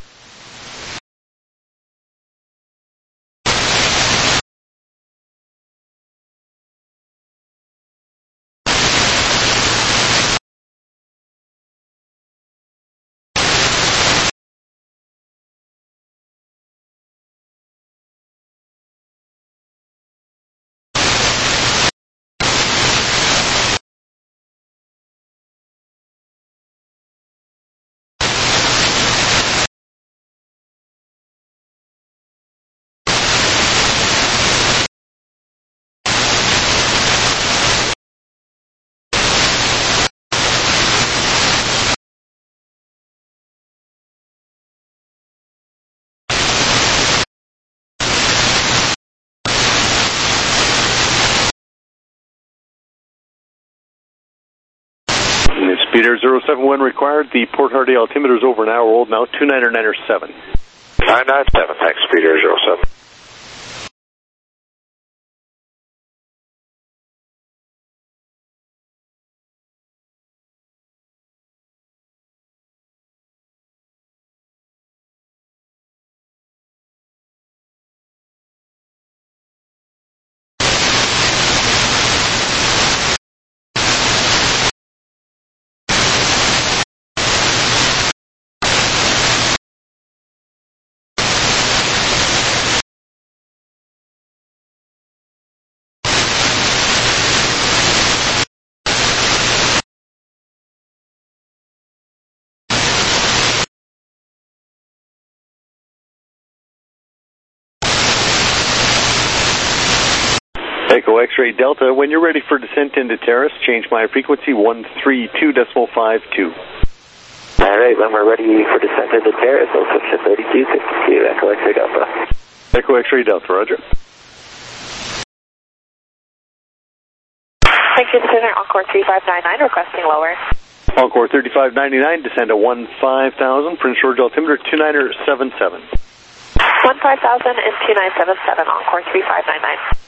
Speeder 071 required. The Port Hardy altimeter is over an hour old now. 2997. 997. Thanks, Speeder 07. Echo X-ray Delta, when you're ready for descent into Terrace, change my frequency 132.52. All right, when we're ready for descent into Terrace, I'll switch to 3262, Echo X-ray Delta. Echo X-ray Delta, roger. Thank you, descender, Encore 3599, requesting lower. Encore 3599, descend to 15,000, Prince George altimeter 2977. 15,000 and 2977, Encore 3599.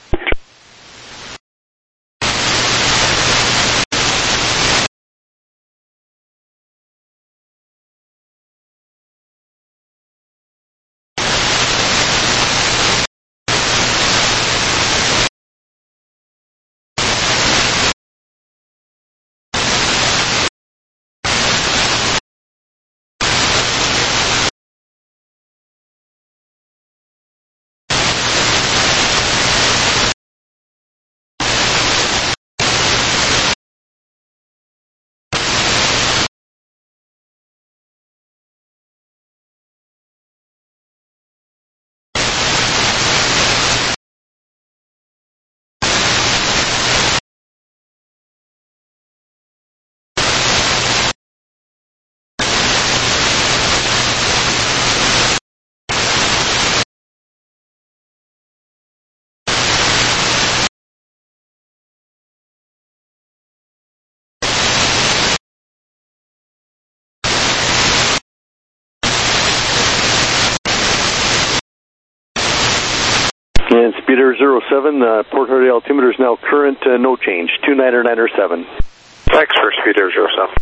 And Speeder 07, Port Hardy altimeter is now current, no change, 2997. Thanks for Speeder 07.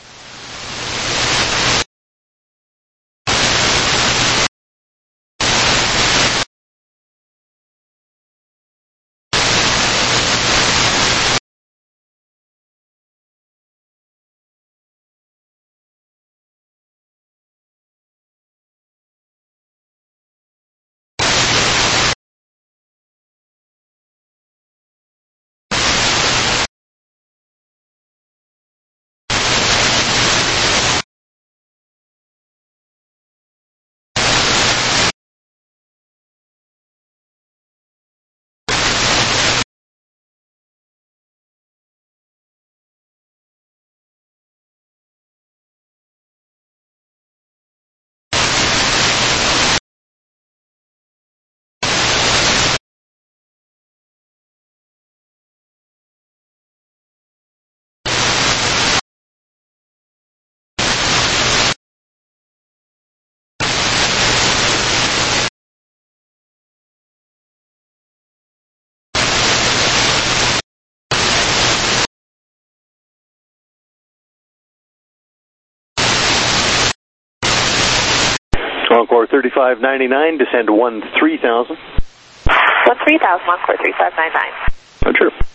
Encore 3599, descend to 13,000. 13,000, Encore 3599. Roger.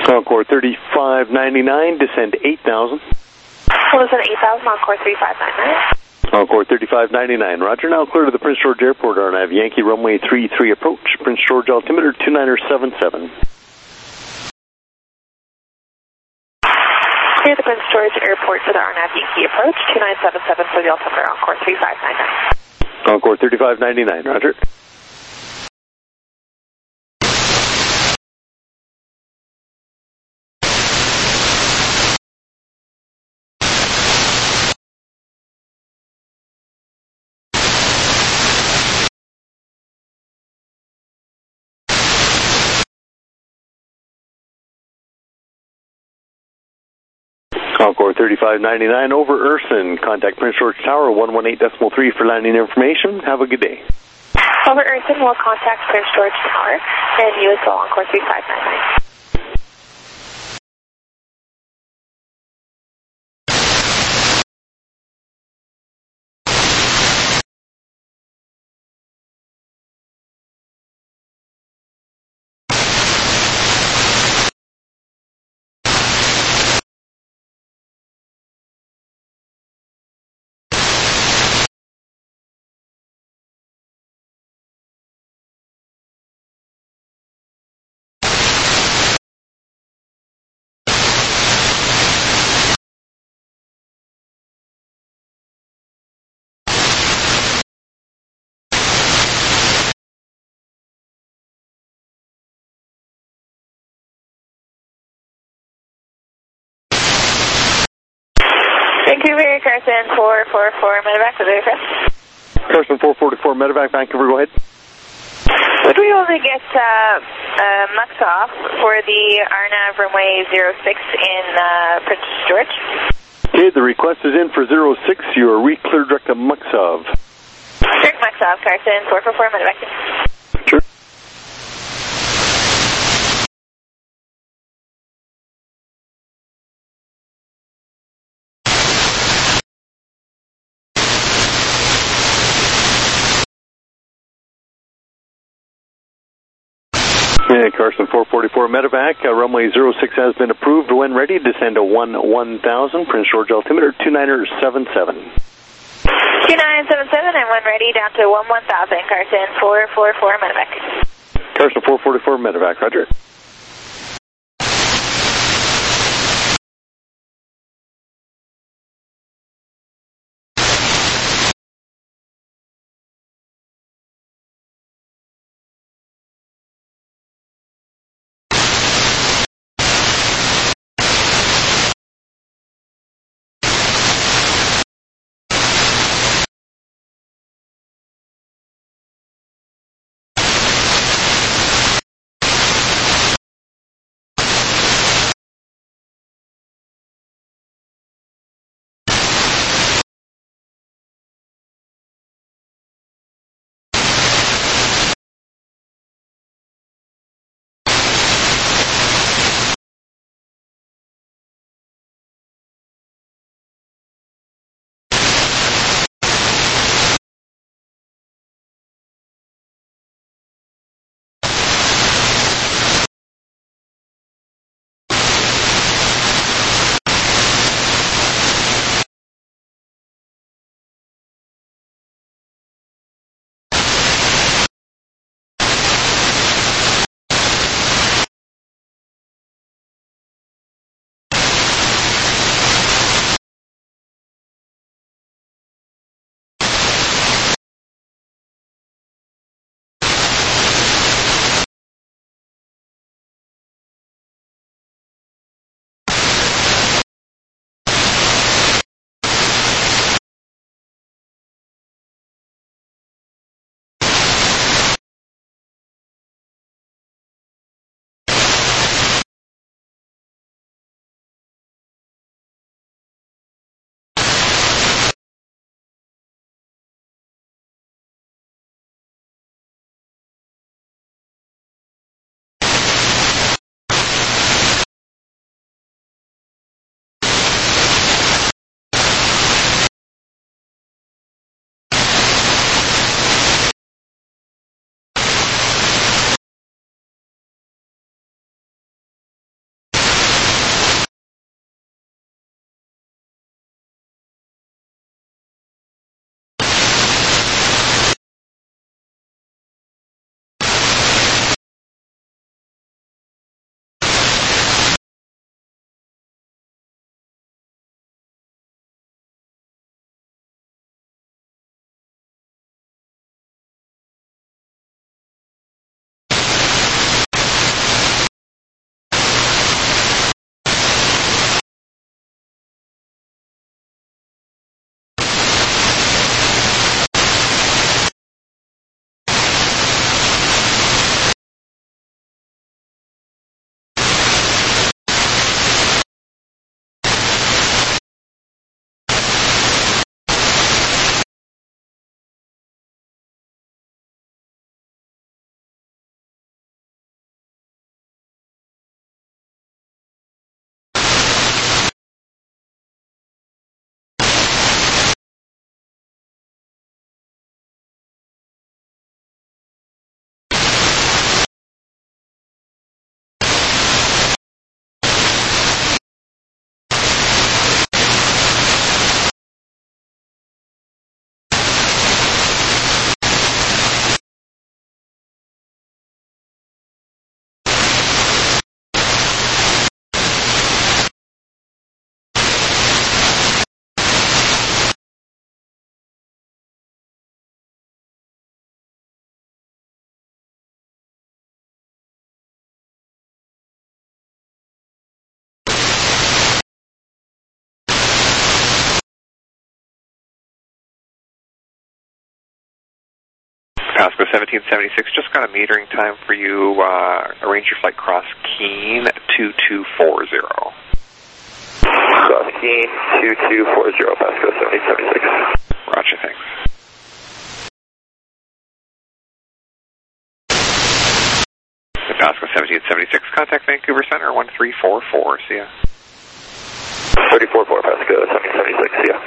Encore 3599, descend 8,000. Hold us at 8,000, Encore 3599. Encore 3599, roger. Now clear to the Prince George Airport, RNAV, Yankee runway 33 approach, Prince George altimeter 2977. Clear the Prince George Airport for the RNAV Yankee approach, 2977 for the altimeter, Encore 3599. Encore 3599, roger. Encore 3599 over Urson. Contact Prince George Tower 118.3 for landing information. Have a good day. Over Urson, we'll contact Prince George Tower and you as well, Encore 3599. Vancouver, Carson 444, medevac, is there, Carson 444, medevac, Vancouver, go ahead. Would we only get mucks off for the RNAV runway 06 in Prince George? Okay, the request is in for 06. You are re-cleared direct to Muxov. Direct Muxov, Carson 444, medevac. Sure. Yeah, Carson 444 medevac, runway 06 has been approved. When ready, descend to 1000, Prince George altimeter 2977. 2977, and when ready, down to 1000, Carson 444 medevac. Carson 444 medevac, roger. Pasco 1776, just got a metering time for you. Arrange your flight cross Keene 2240. Cross Keene 2240, Pasco 1776. Roger, thanks. Pasco 1776, contact Vancouver Center 1344, see ya. 344 Pasco 1776, see ya.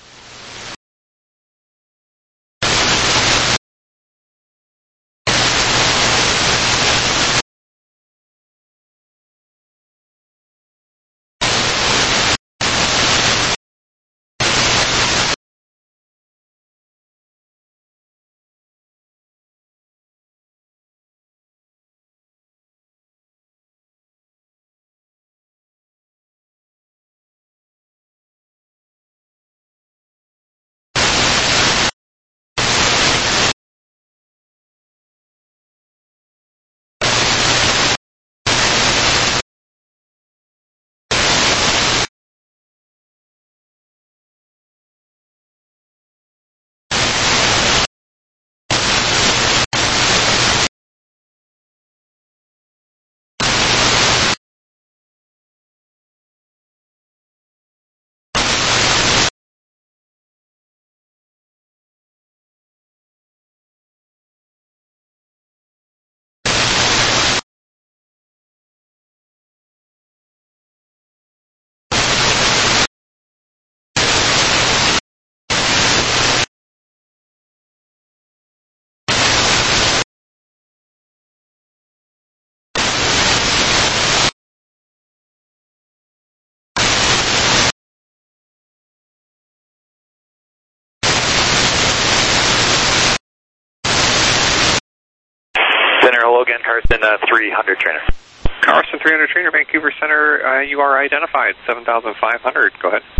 Center, hello again, Carson 300 trainer. Carson 300 trainer, Vancouver Center, you are identified, 7,500, go ahead.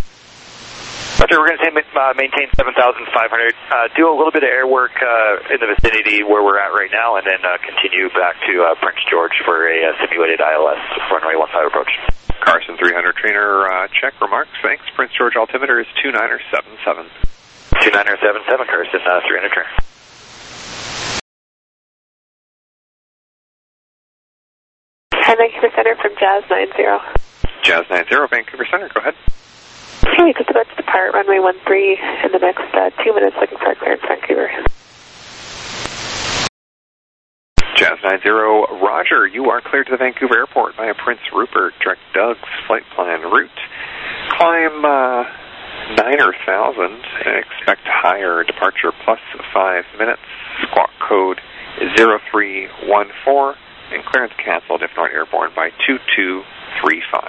Roger, we're going to maintain 7,500, do a little bit of air work in the vicinity where we're at right now, and then continue back to Prince George for a simulated ILS runway 15 approach. Carson 300 trainer, check remarks, thanks. Prince George altimeter is 2977. 2977, Carson 300 trainer. Hi, Vancouver Center from Jazz 90. Jazz 90, Vancouver Center, go ahead. Okay, just about to depart runway 13 in the next 2 minutes, looking for clearance, Vancouver. Jazz 90, Roger, you are cleared to the Vancouver Airport via Prince Rupert, direct Doug's flight plan route. Climb 9,000 and expect higher departure plus 5 minutes, squawk code 0314, and clearance canceled if not airborne by 2235.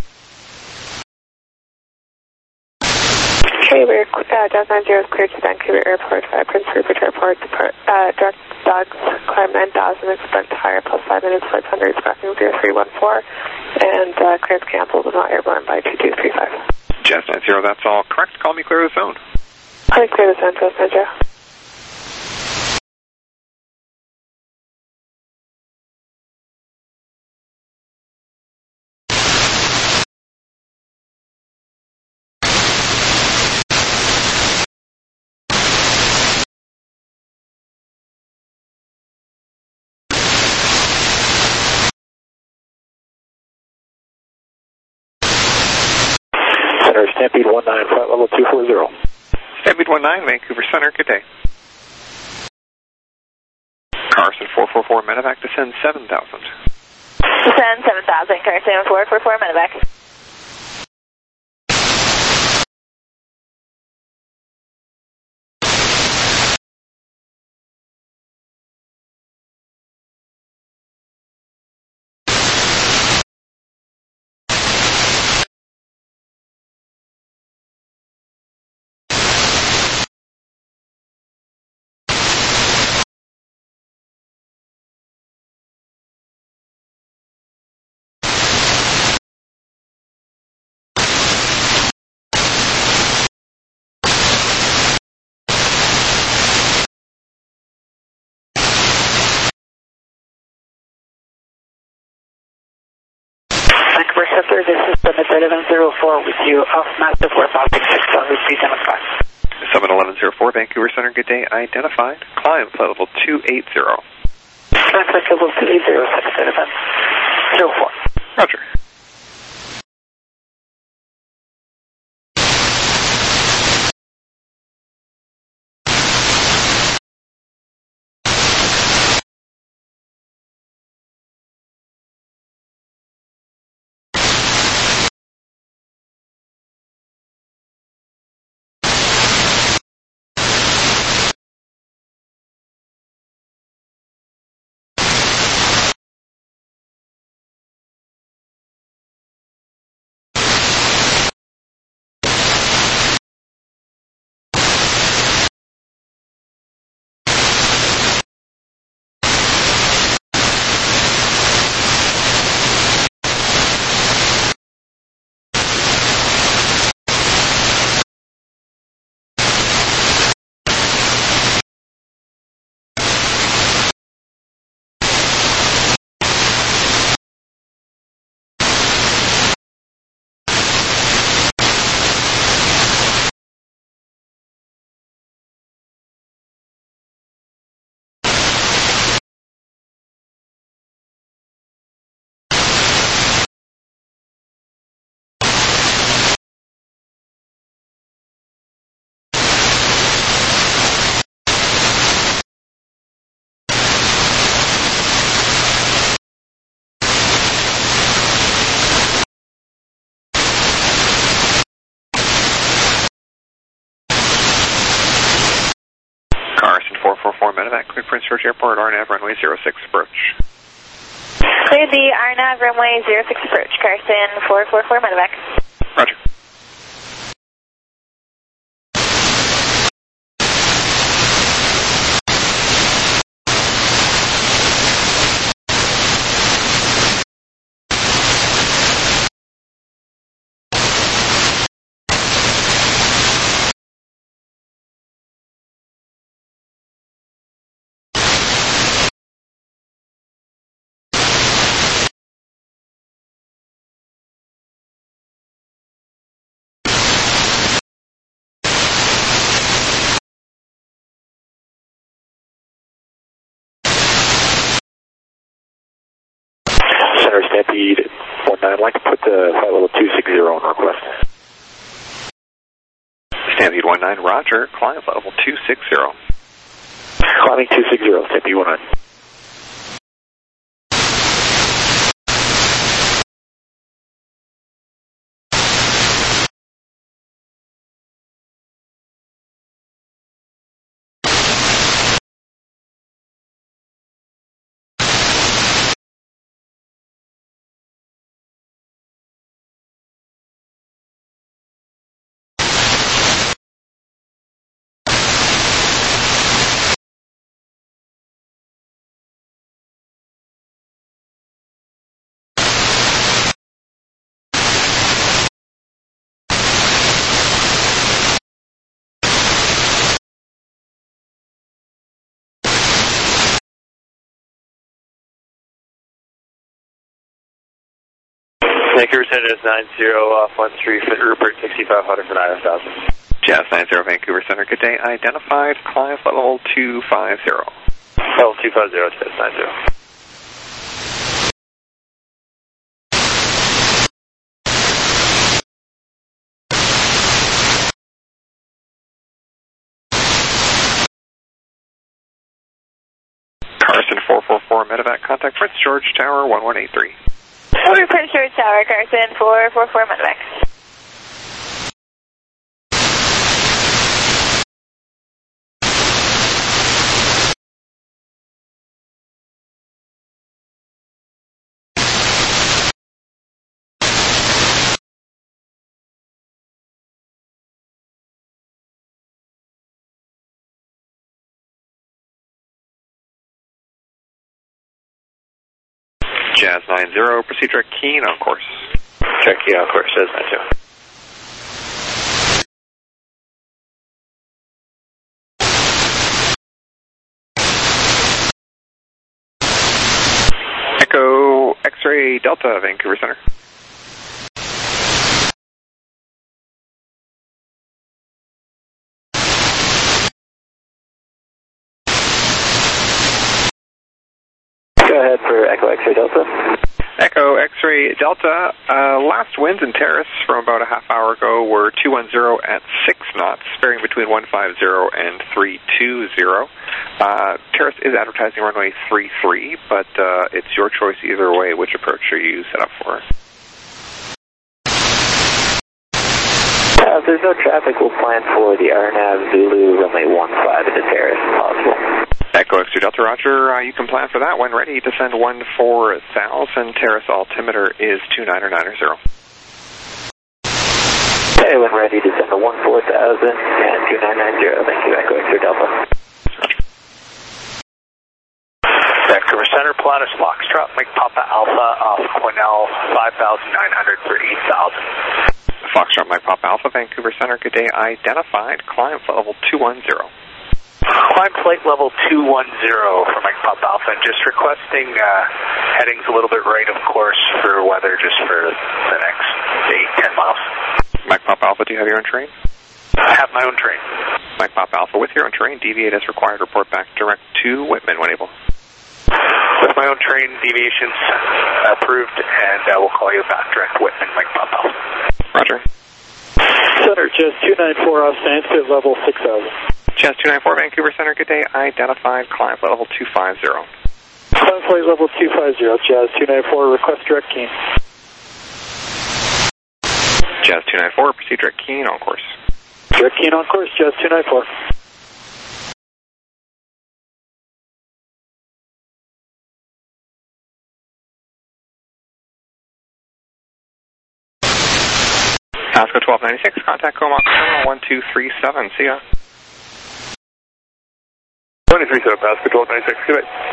Okay, we're Jazz 90 is cleared to Vancouver Airport via Prince Rupert Airport. Direct Dogs, climb 9,000, expect higher plus 5 minutes, flight 100, squawking 0314, and clearance canceled and not airborne by 2235. Jazz 90, that's all correct. Call me clear the zone. Call me clear the zone, Jazz 90. Center, Stampede 19, flight level 240. Stampede 19, Vancouver Center, good day. Carson 444, medevac, descend 7,000. Descend 7,000, Carson 444, medevac. Vancouver Center, this is the Medvedev 04 with you off master for topic 6075. 71104, Vancouver Center, good day, identified. Climb, flight level 280. Flight level 280, identified. 04. Roger. Carson 444 Medevac, cleared Prince George Airport, RNAV runway 06 approach. Clear the RNAV runway 06 approach, Carson 444 Medevac. Roger. Center Stampede 19, I'd like to put the flight level 260 on request. Stampede 19, roger, climb flight level 260. Climbing 260, Stampede 19. Vancouver Center is 9013, Rupert 6500 for 9000. Jazz 90 Vancouver Center, good day, identified. Climb flight level 250. Level 250, Jazz 90. Carson 444 Medevac, contact Prince George Tower 1183. Over Prince George Tower, Carson 444 Medevac. Jazz 90, proceed direct keying on course. Direct key on course, Jazz 90. Echo X-ray Delta, Vancouver Center. for Echo X-ray Delta. Echo X-ray Delta, last winds in Terrace from about a half hour ago were 210 at 6 knots, varying between 150 and 320. Terrace is advertising runway 33, but it's your choice either way. Which approach are you set up for? If there's no traffic, we'll plan for the RNAV Zulu runway 15 at the Terrace, if possible. Echo X-ray Delta, Roger. You can plan for that when ready. Descend 14,000. Terrace altimeter is 29090. Okay, when ready, descend to 14,000 and 2990. Thank you, Echo X-ray Delta. Vancouver Center, Pilatus Foxtrot, Mike Papa Alpha off Cornell 5,900 for 8,000. Foxtrot, Mike Papa Alpha, Vancouver Center, good day. Identified. Climb flight level 210. Climb flight level 210 for Mike Papa Alpha, and just requesting headings a little bit right, of course, for weather, just for the next 8-10 miles. Mike Papa Alpha, do you have your own terrain? I have my own terrain. Mike Papa Alpha, with your own terrain, deviate as required. Report back direct to Whitman when able. With my own train, deviations approved, and we'll call you back direct Whitman, Mike Papa Alpha. Roger. Center, just 294 off Sanskrit, level 6,000. Chess 294, Vancouver Center, good day. Identified. Climb flight level 250. Climb flight level 250, Jazz 294, request direct Keene. Jazz 294, proceed direct Keene on course. Direct Keene on course, Jazz 294. Pasco 1296, contact Comox Terminal 1237. See ya. 2037, Pasco 1296, good night.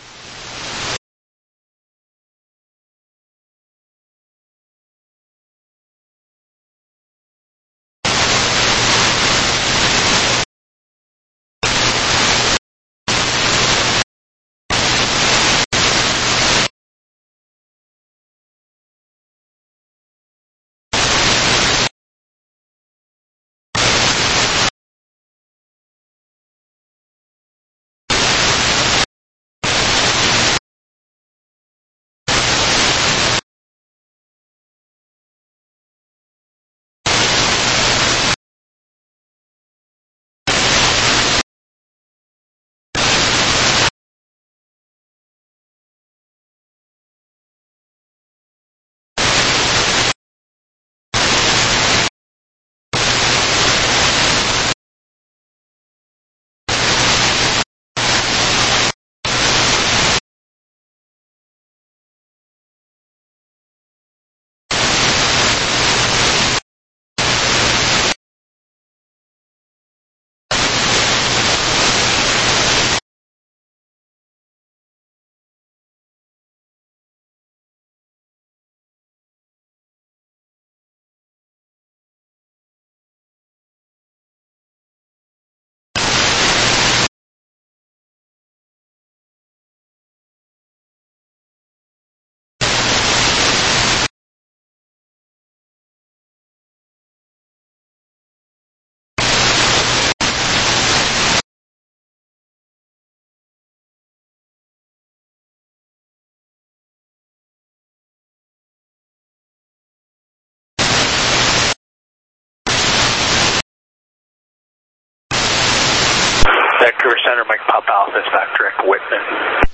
Vancouver Center, Mike Papa Alpha is back direct Whitman.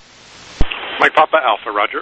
Mike Papa Alpha, Roger.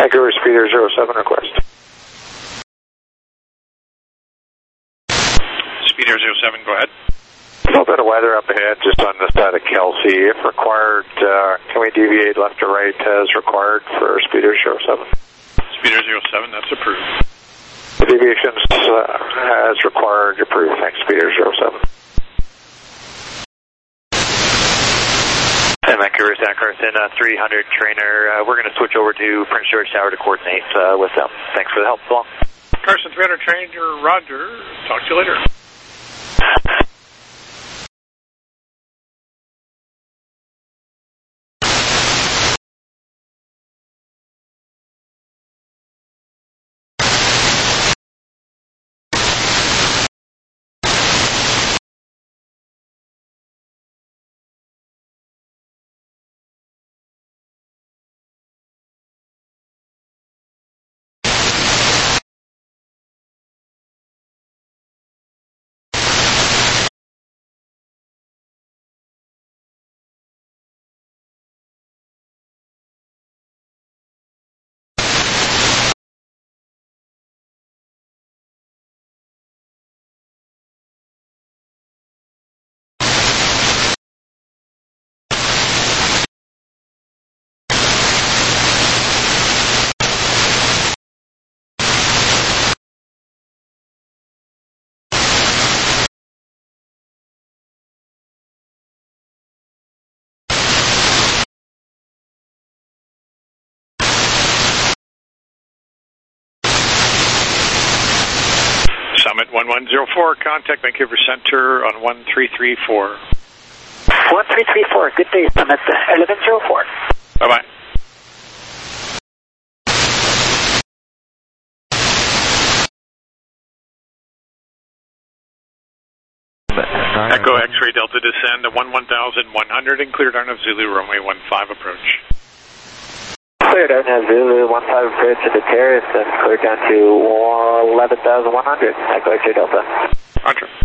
Vancouver Speeder 07 request. Speeder 07, go ahead. A little bit of weather up ahead just on the side of Kelsey. If required, can we deviate left or right as required for Speeder 07? Speeder 07, that's approved. The deviations as required, approved. Thanks, Speeder 07. And Vancouver, San Carson, 300 trainer. We're going to switch over to Prince George Tower to coordinate with them. Thanks for the help, so long. Carson 300 trainer, Roger. Talk to you later. Summit 1104, contact Vancouver Center on 1334. 1334, good day, Summit 1104. Bye-bye. Echo X-ray Delta descend to 11,100 and cleared Arnav Zulu runway 15 approach. Cleared Arnav Zulu 15 approach to the terrace and cleared down to 11,100. Echo X-ray Delta. Roger.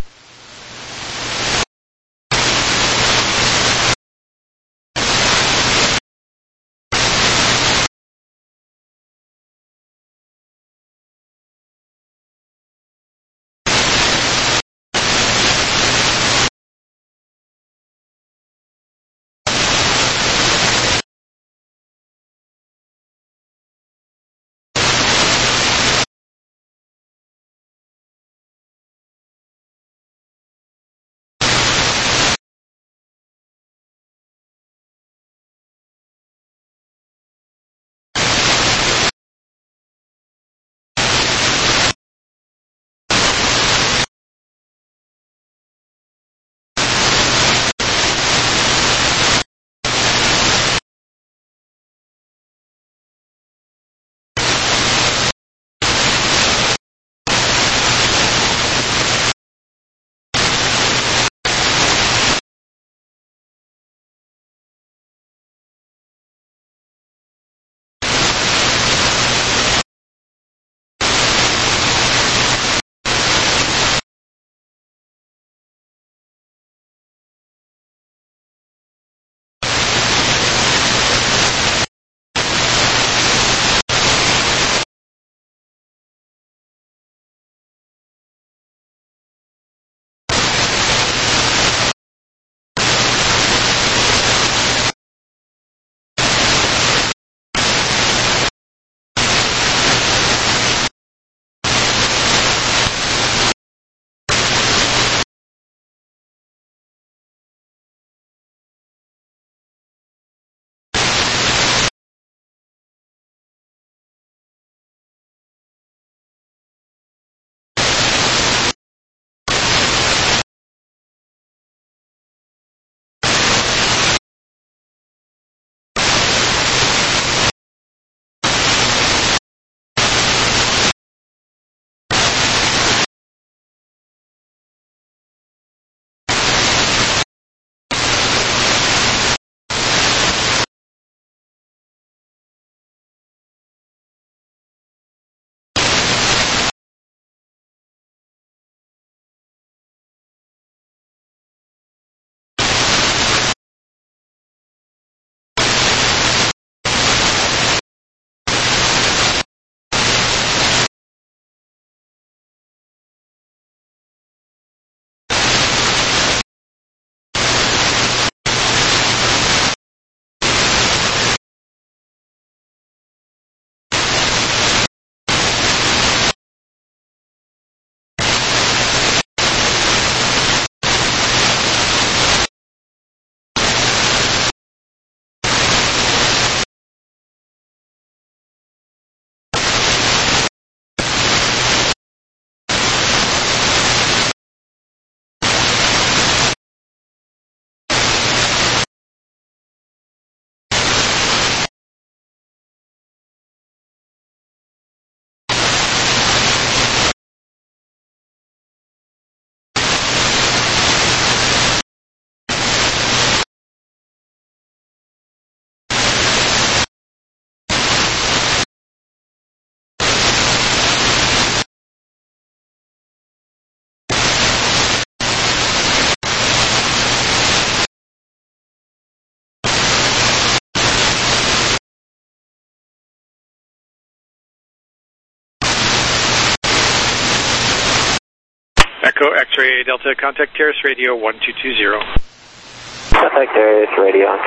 Echo X-ray Delta, contact Terrace Radio 1220. Contact Terrace Radio on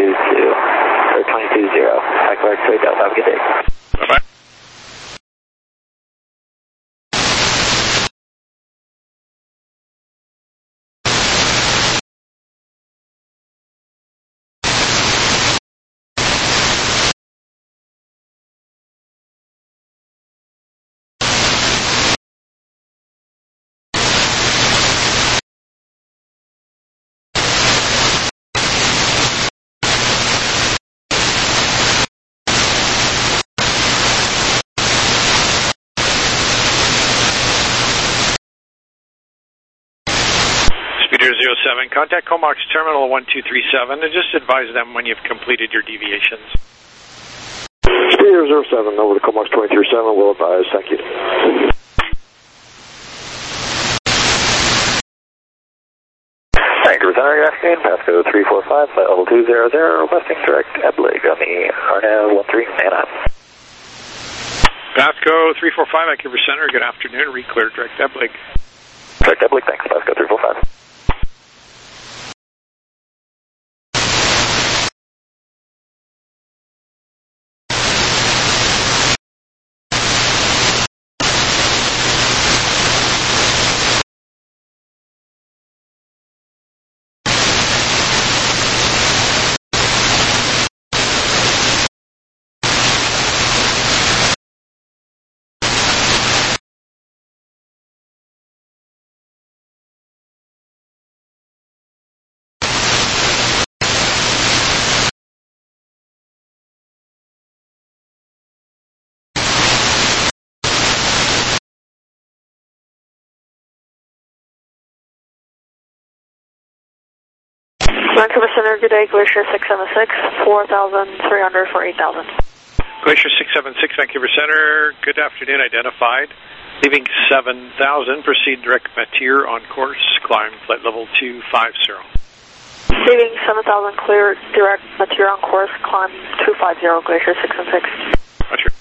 220. Echo X-ray Delta, have a good day. Bye-bye. Speeder 07, contact Comox Terminal 1237 and just advise them when you've completed your deviations. Speeder 07, over to Comox 237, will advise, thank you. Thank you, Good afternoon, Pasco 345, flight level 200, requesting direct Eblig on the RNAV 13 Anaheim. Pasco 345, Vancouver Center, good afternoon, reclear direct Eblig. Direct Eblig, thanks, Pasco 345. Vancouver Center, good day, Glacier 676, 4,300 for 8,000. Glacier 676, Vancouver Center, good afternoon, identified. Leaving 7,000, proceed direct Matier on course, climb flight level 250. Leaving 7,000, clear direct Matier on course, climb 250, Glacier 676. Roger.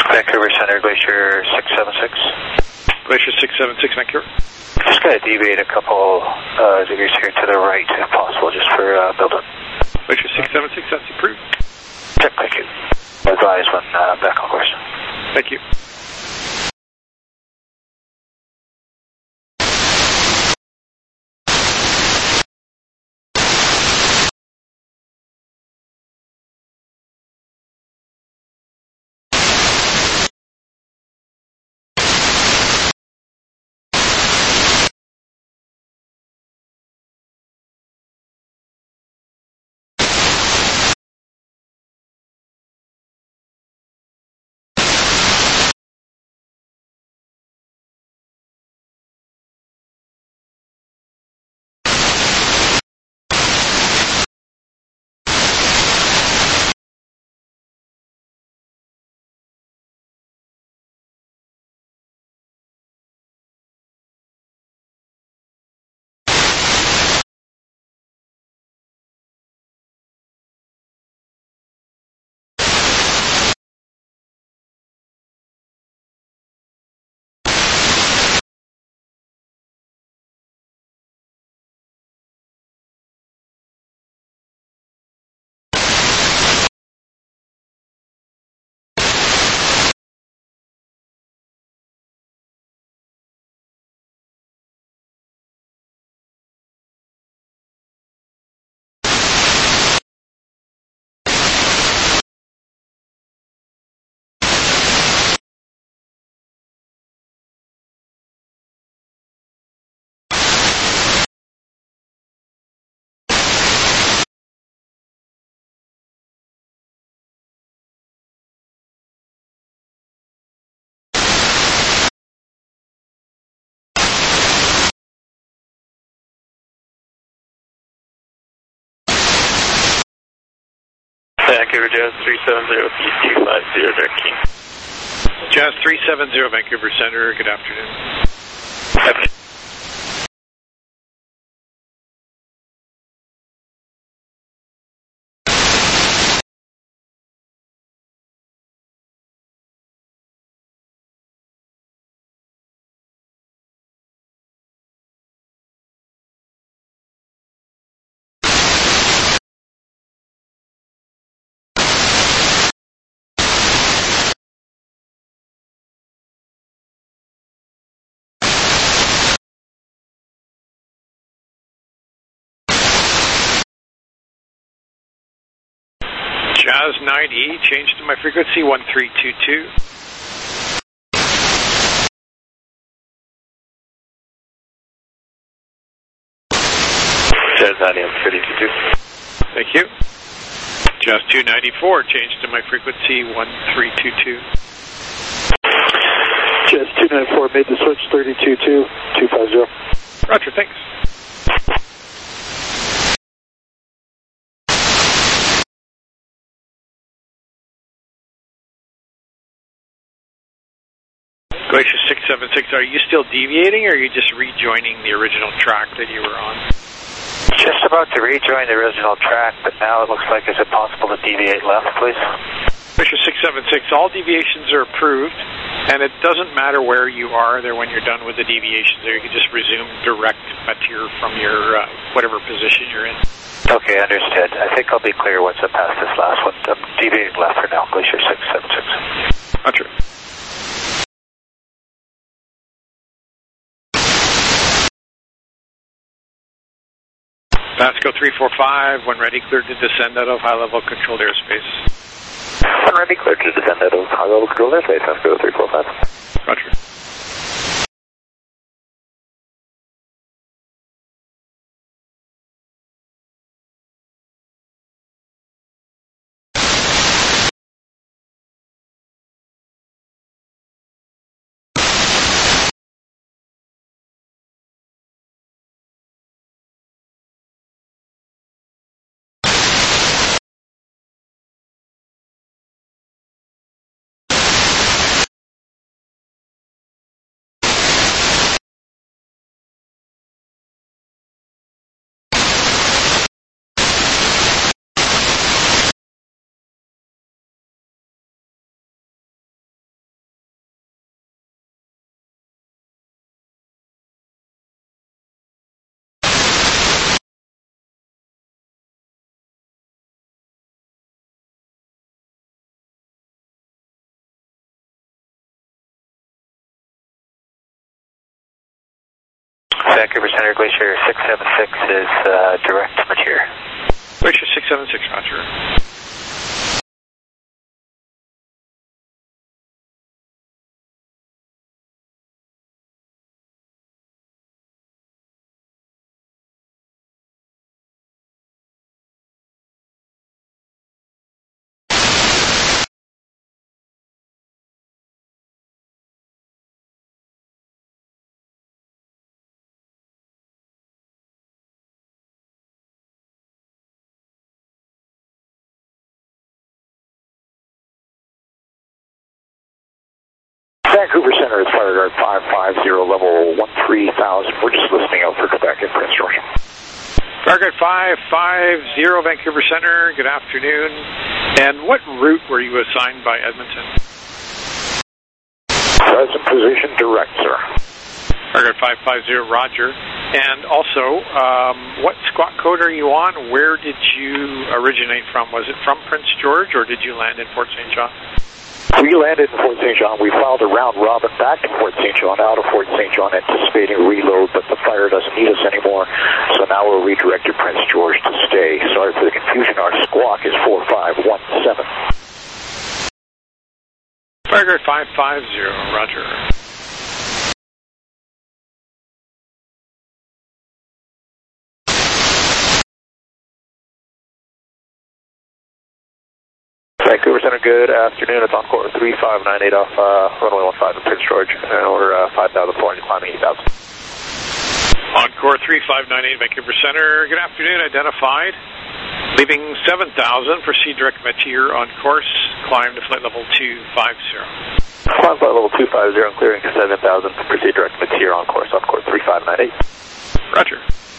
Vancouver Center, Glacier 676. Glacier 676, Vancouver. Just got to deviate a couple degrees here to the right, if possible, just for build-up. Glacier 676, that's approved. Check, thank you. Advise when back on course. Thank you. Vancouver Jazz 370, 250, direct key. Jazz 370, Vancouver Center, good afternoon. Afternoon. Jazz 9E, change to my frequency 1322. Jazz 9E, 322. Thank you. Jazz 294, change to my frequency 1322. Jazz 294 made the switch 322, 250. Roger, thanks. Glacier 676, are you still deviating or are you just rejoining the original track that you were on? Just about to rejoin the original track, but now it looks like is it possible to deviate left, please? Glacier 676, all deviations are approved, and it doesn't matter where you are there when you're done with the deviations, or you can just resume direct Matier from your whatever position you're in. Okay, understood. I think I'll be clear once I pass this last one. I'm deviating left for now, Glacier 676. Roger. Pasco 345, when ready, cleared to descend out of high-level controlled airspace. When ready, cleared to descend out of high-level controlled airspace, Pasco 345. Roger. Vancouver Center, Glacier 676 is direct material. Glacier 676, roger. Vancouver Center is Fire Guard 550, level 13,000. We're just listening out for Quebec and Prince George. Fire Guard 550, Vancouver Center, good afternoon. And what route were you assigned by Edmonton? Present position direct, sir. Fire Guard 550, roger. And also, what squawk code are you on? Where did you originate from? Was it from Prince George, or did you land in Fort St. John? We landed in Fort St. John. We filed a round robin back to Fort St. John, out of Fort St. John, anticipating reload, but the fire doesn't need us anymore, so now we're redirected Prince George to stay. Sorry for the confusion. Our squawk is 4517. Fire Guard 550, roger. Vancouver Center, good afternoon. It's Encore 3598 off runway 15 in Prince George, and we're 5,400 climbing 8,000. Encore 3598 Vancouver Center, good afternoon. Identified. Leaving 7,000, proceed direct Matier on course. Climb to flight level 250. Climb flight level 250, clearing 7,000. Proceed direct Matier on course. Encore 3598. Roger.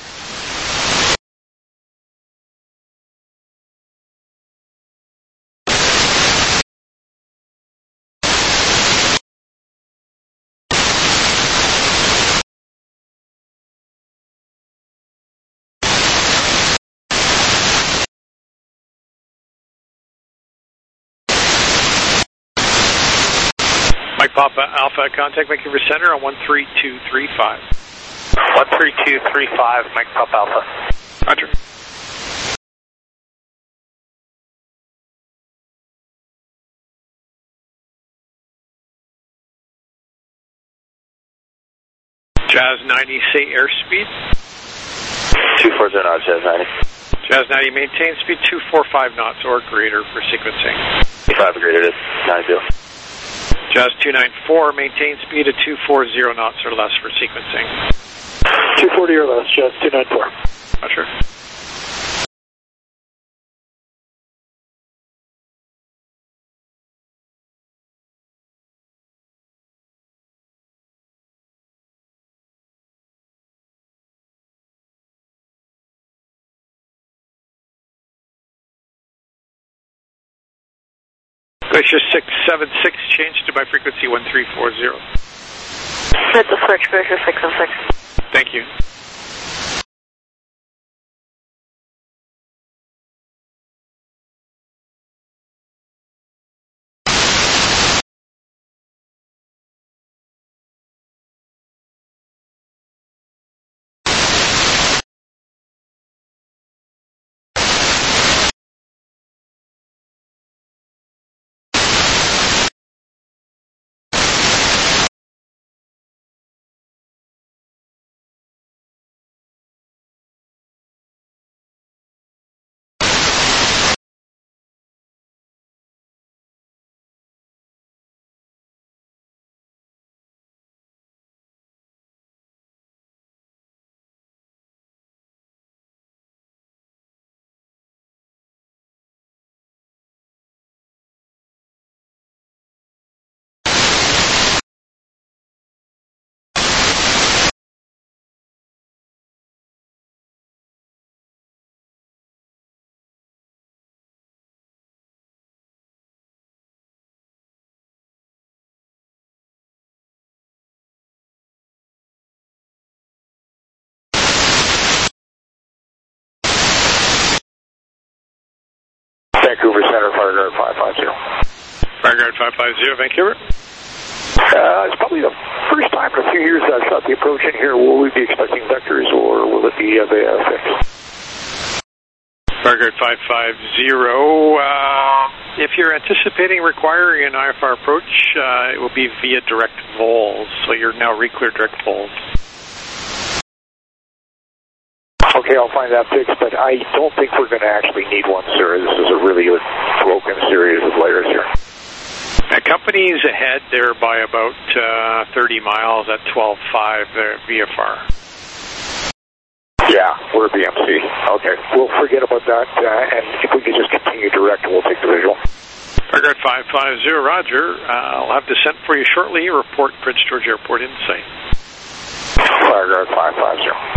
Mike Papa Alpha, contact Vancouver Center on 13235. 13235, Mike Papa Alpha. Roger. Jazz 90, say airspeed. 240 knots, Jazz 90. Jazz 90, maintain speed 245 knots or greater for sequencing. 5 greater to 90. Jazz 294, maintain speed at 240 knots or less for sequencing. 240 or less, Jazz 294. Roger. Glacier 676, change to my frequency 1340. That's a switch, Glacier 676. Thank you. Vancouver Center, Fire Guard 550. Fire Guard 550, Vancouver. It's probably the first time in a few years that I've shot the approach in here. Will we be expecting vectors, or will it be fixed? Farguard 550. If you're anticipating requiring an IFR approach, it will be via direct vols. So you're now reclear direct vols. Okay, I'll find that fixed, but I don't think we're going to actually need one, sir. This is a really broken series of layers here. Company's ahead there by about 30 miles at 12.5 VFR. Yeah, we're BMC. Okay, we'll forget about that, and if we could just continue direct, we'll take the visual. Farguard 550, roger. I'll have descent for you shortly. Report Prince George Airport in sight. Farguard 550.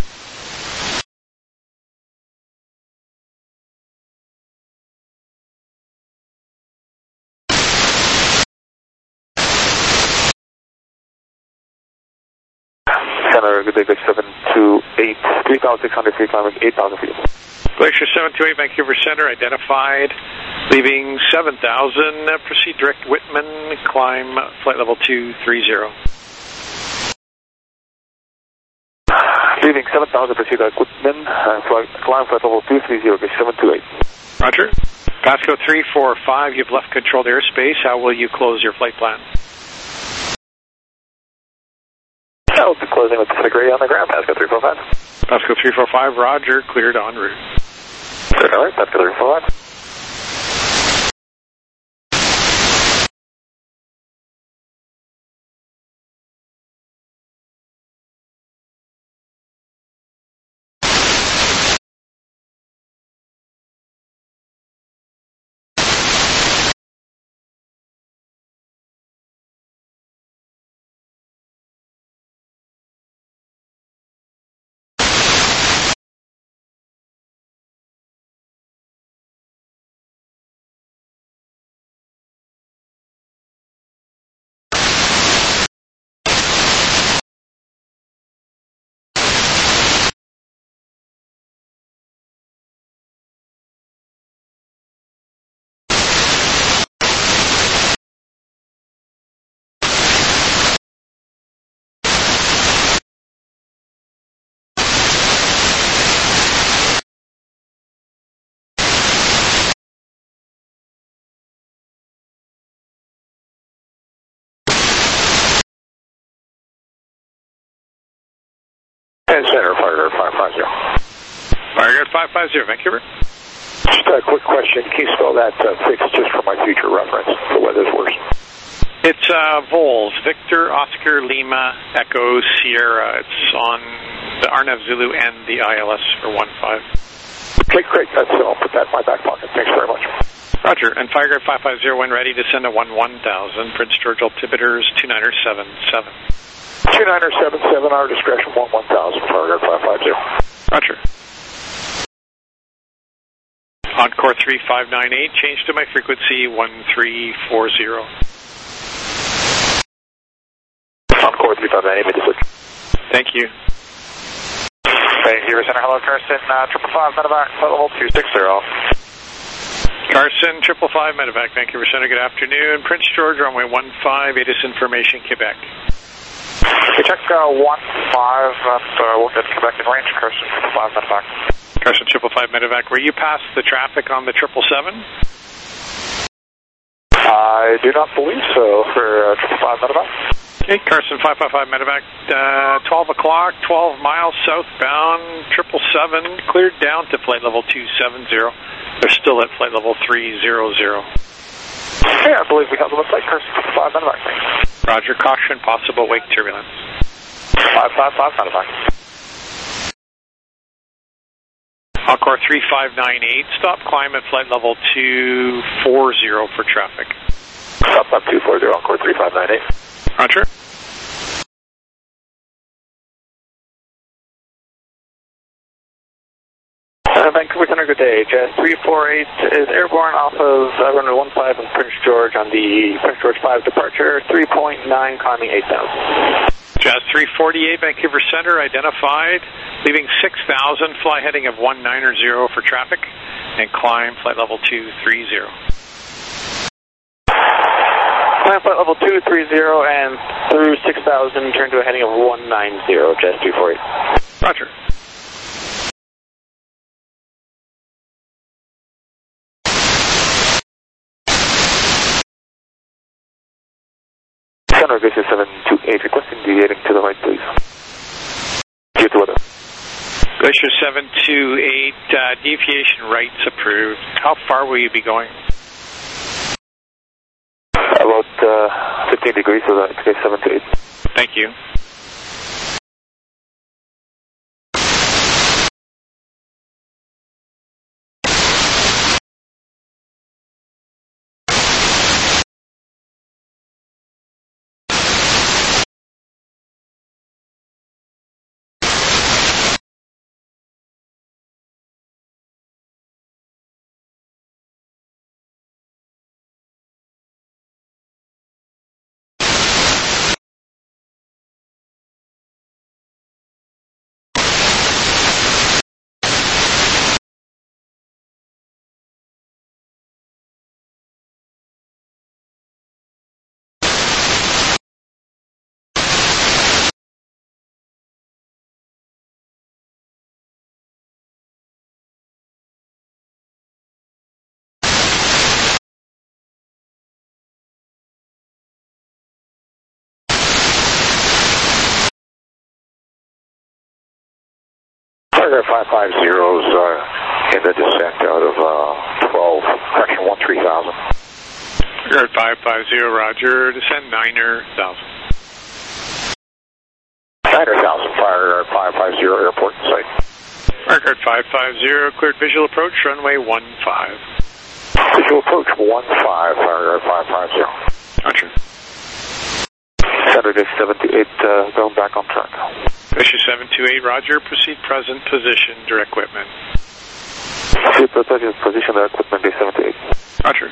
Center, good day, Glacier 728, 3,600 feet, climbing 8,000 feet. Glacier 728, Vancouver Center, identified. Leaving 7,000, proceed direct Whitman, climb flight level 230. Leaving 7,000, proceed direct Whitman, climb flight level 230, Glacier 728. Roger. Pasco 345, you've left controlled airspace. How will you close your flight plan? I'll be closing with Pacific Ray on the ground, Pasco 345. Pasco 345, roger, cleared en route. Cleared en route, Pasco 345. And center, Farguard 550. Farguard 550, Vancouver. Just a quick question. Can you spell that fixed just for my future reference? The weather's worse. It's vols, Victor, Oscar, Lima, Echo, Sierra. It's on the Arnav Zulu and the ILS for 15. Okay, great. I'll put that in my back pocket. Thanks very much. Roger. And Farguard 550, when ready, descend to 1000, Prince George altimeters 2977. 2977, our discretion, 1000, Farguard 550. Roger. Encore 3598, change to my frequency 1340. Encore 3598, mid switch. Thank you. Vancouver Center, hello Carson, 555, medevac, flight level 260. Carson, 555, medevac, Vancouver Center, good afternoon. Prince George, runway 15, ATIS information, Quebec. Okay, check 15, we'll get Quebec in range, Carson, 555, medevac. Carson, 555, medevac, were you past the traffic on the 777? I do not believe so for 555, medevac. Okay, Carson 555 medevac, 12 o'clock, 12 miles southbound, 777, cleared down to flight level 270. They're still at flight level 300. Okay, I believe we have them in flight, Carson 555 medevac. Roger, caution, possible wake turbulence. 555 medevac. Encore 3598, stop climb at flight level 240 for traffic. Stop 240, Encore 3598. Roger. Vancouver Center, good day. Jazz 348 is airborne off of runway 15 in Prince George on the Prince George 5 departure, 3.9, climbing 8,000. Jazz 348, Vancouver Center, identified. Leaving 6,000, fly heading of 190 for traffic, and climb flight level 230. Climb flight flight level 230 and through 6,000, turn to a heading of 190, Jazz 348. Roger. Center Glacier 728, requesting deviating to the right, please. Due to weather. Glacier 728, deviation right's approved. How far will you be going? About 15 degrees, so that's okay, 7 to 8. Thank you. Target 550's in the descent out of 12, correction 13,000. Target 550, roger. Descend 9,000. 9,000, fire 550, airport in sight. Target 550, cleared visual approach, runway 15. Visual approach 15, fire 550. Roger. Saturday 78, going back on track. Glacier 728, roger. Proceed present position, direct equipment. Proceed present position, direct equipment, day 78. Roger.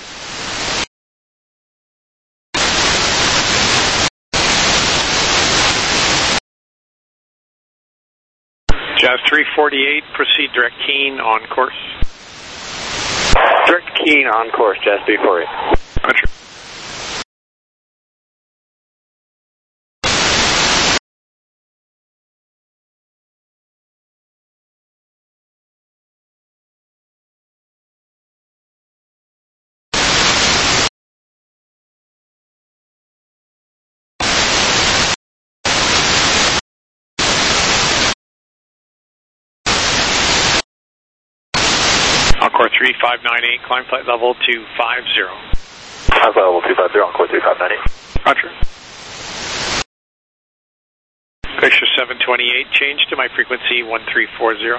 Jazz 348, proceed direct keen on course. Direct keen on course, Jazz 348. Roger. Encore 3598, climb flight level 250. Climb flight level 250, Encore 3598. Roger. Glacier 728, change to my frequency 1340.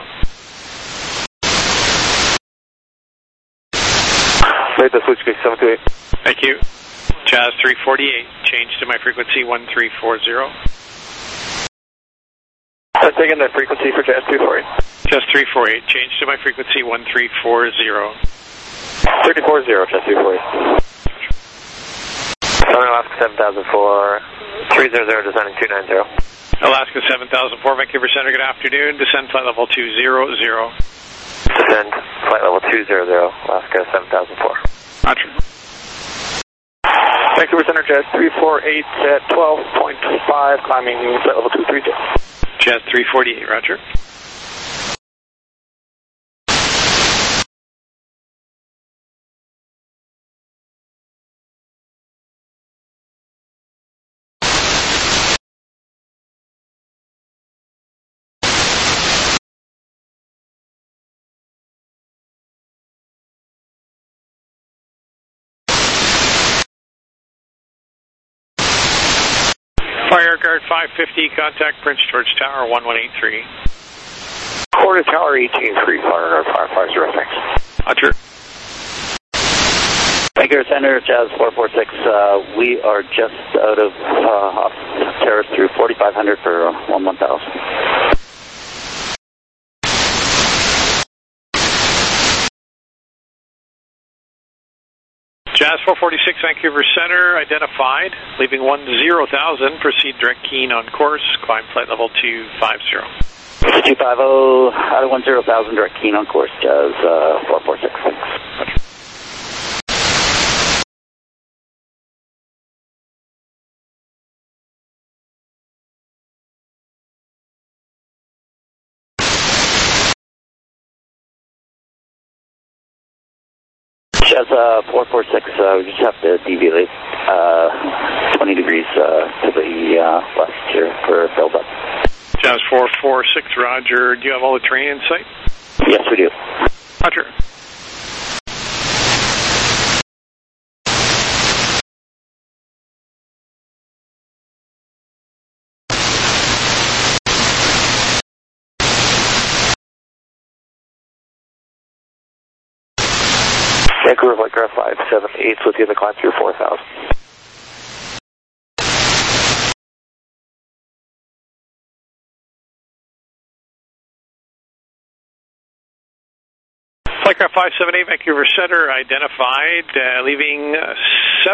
Made the switch, gauge 728. Thank you. Jazz 348, change to my frequency 1340. Taking the frequency for Jazz 348. Jazz 348, change to my frequency 1340. 340, Jazz 348. Southern Alaska 7004, 300, descending 290. Alaska 7004, Vancouver Center, good afternoon. Descend flight level 200. Descend flight level 200, Alaska 7004. Roger. Vancouver Center, Jazz 348 at 12.5, climbing flight level 230. Jazz 348, roger. Fire Guard 550, contact Prince George Tower 1183. Quarter Tower 183, Fire Guard 550, thanks. Roger. Vancouver Center, Jazz 446, we are just out of terrace through 4500 for 1000. Jazz 446, Vancouver Center, identified. Leaving 10,000, proceed direct keen on course, climb flight level 250. 250, out of 10,000, direct keen on course, Jazz 446, thanks. Roger. Jazz 446, we just have to deviate 20 degrees to the left here for build-up. Jazz 446, Roger. Do you have all the terrain in sight? Yes, we do. Roger. Vancouver Flight Craft 578 with you in the climb through 4,000. Flightcraft 578, Vancouver Center, identified, leaving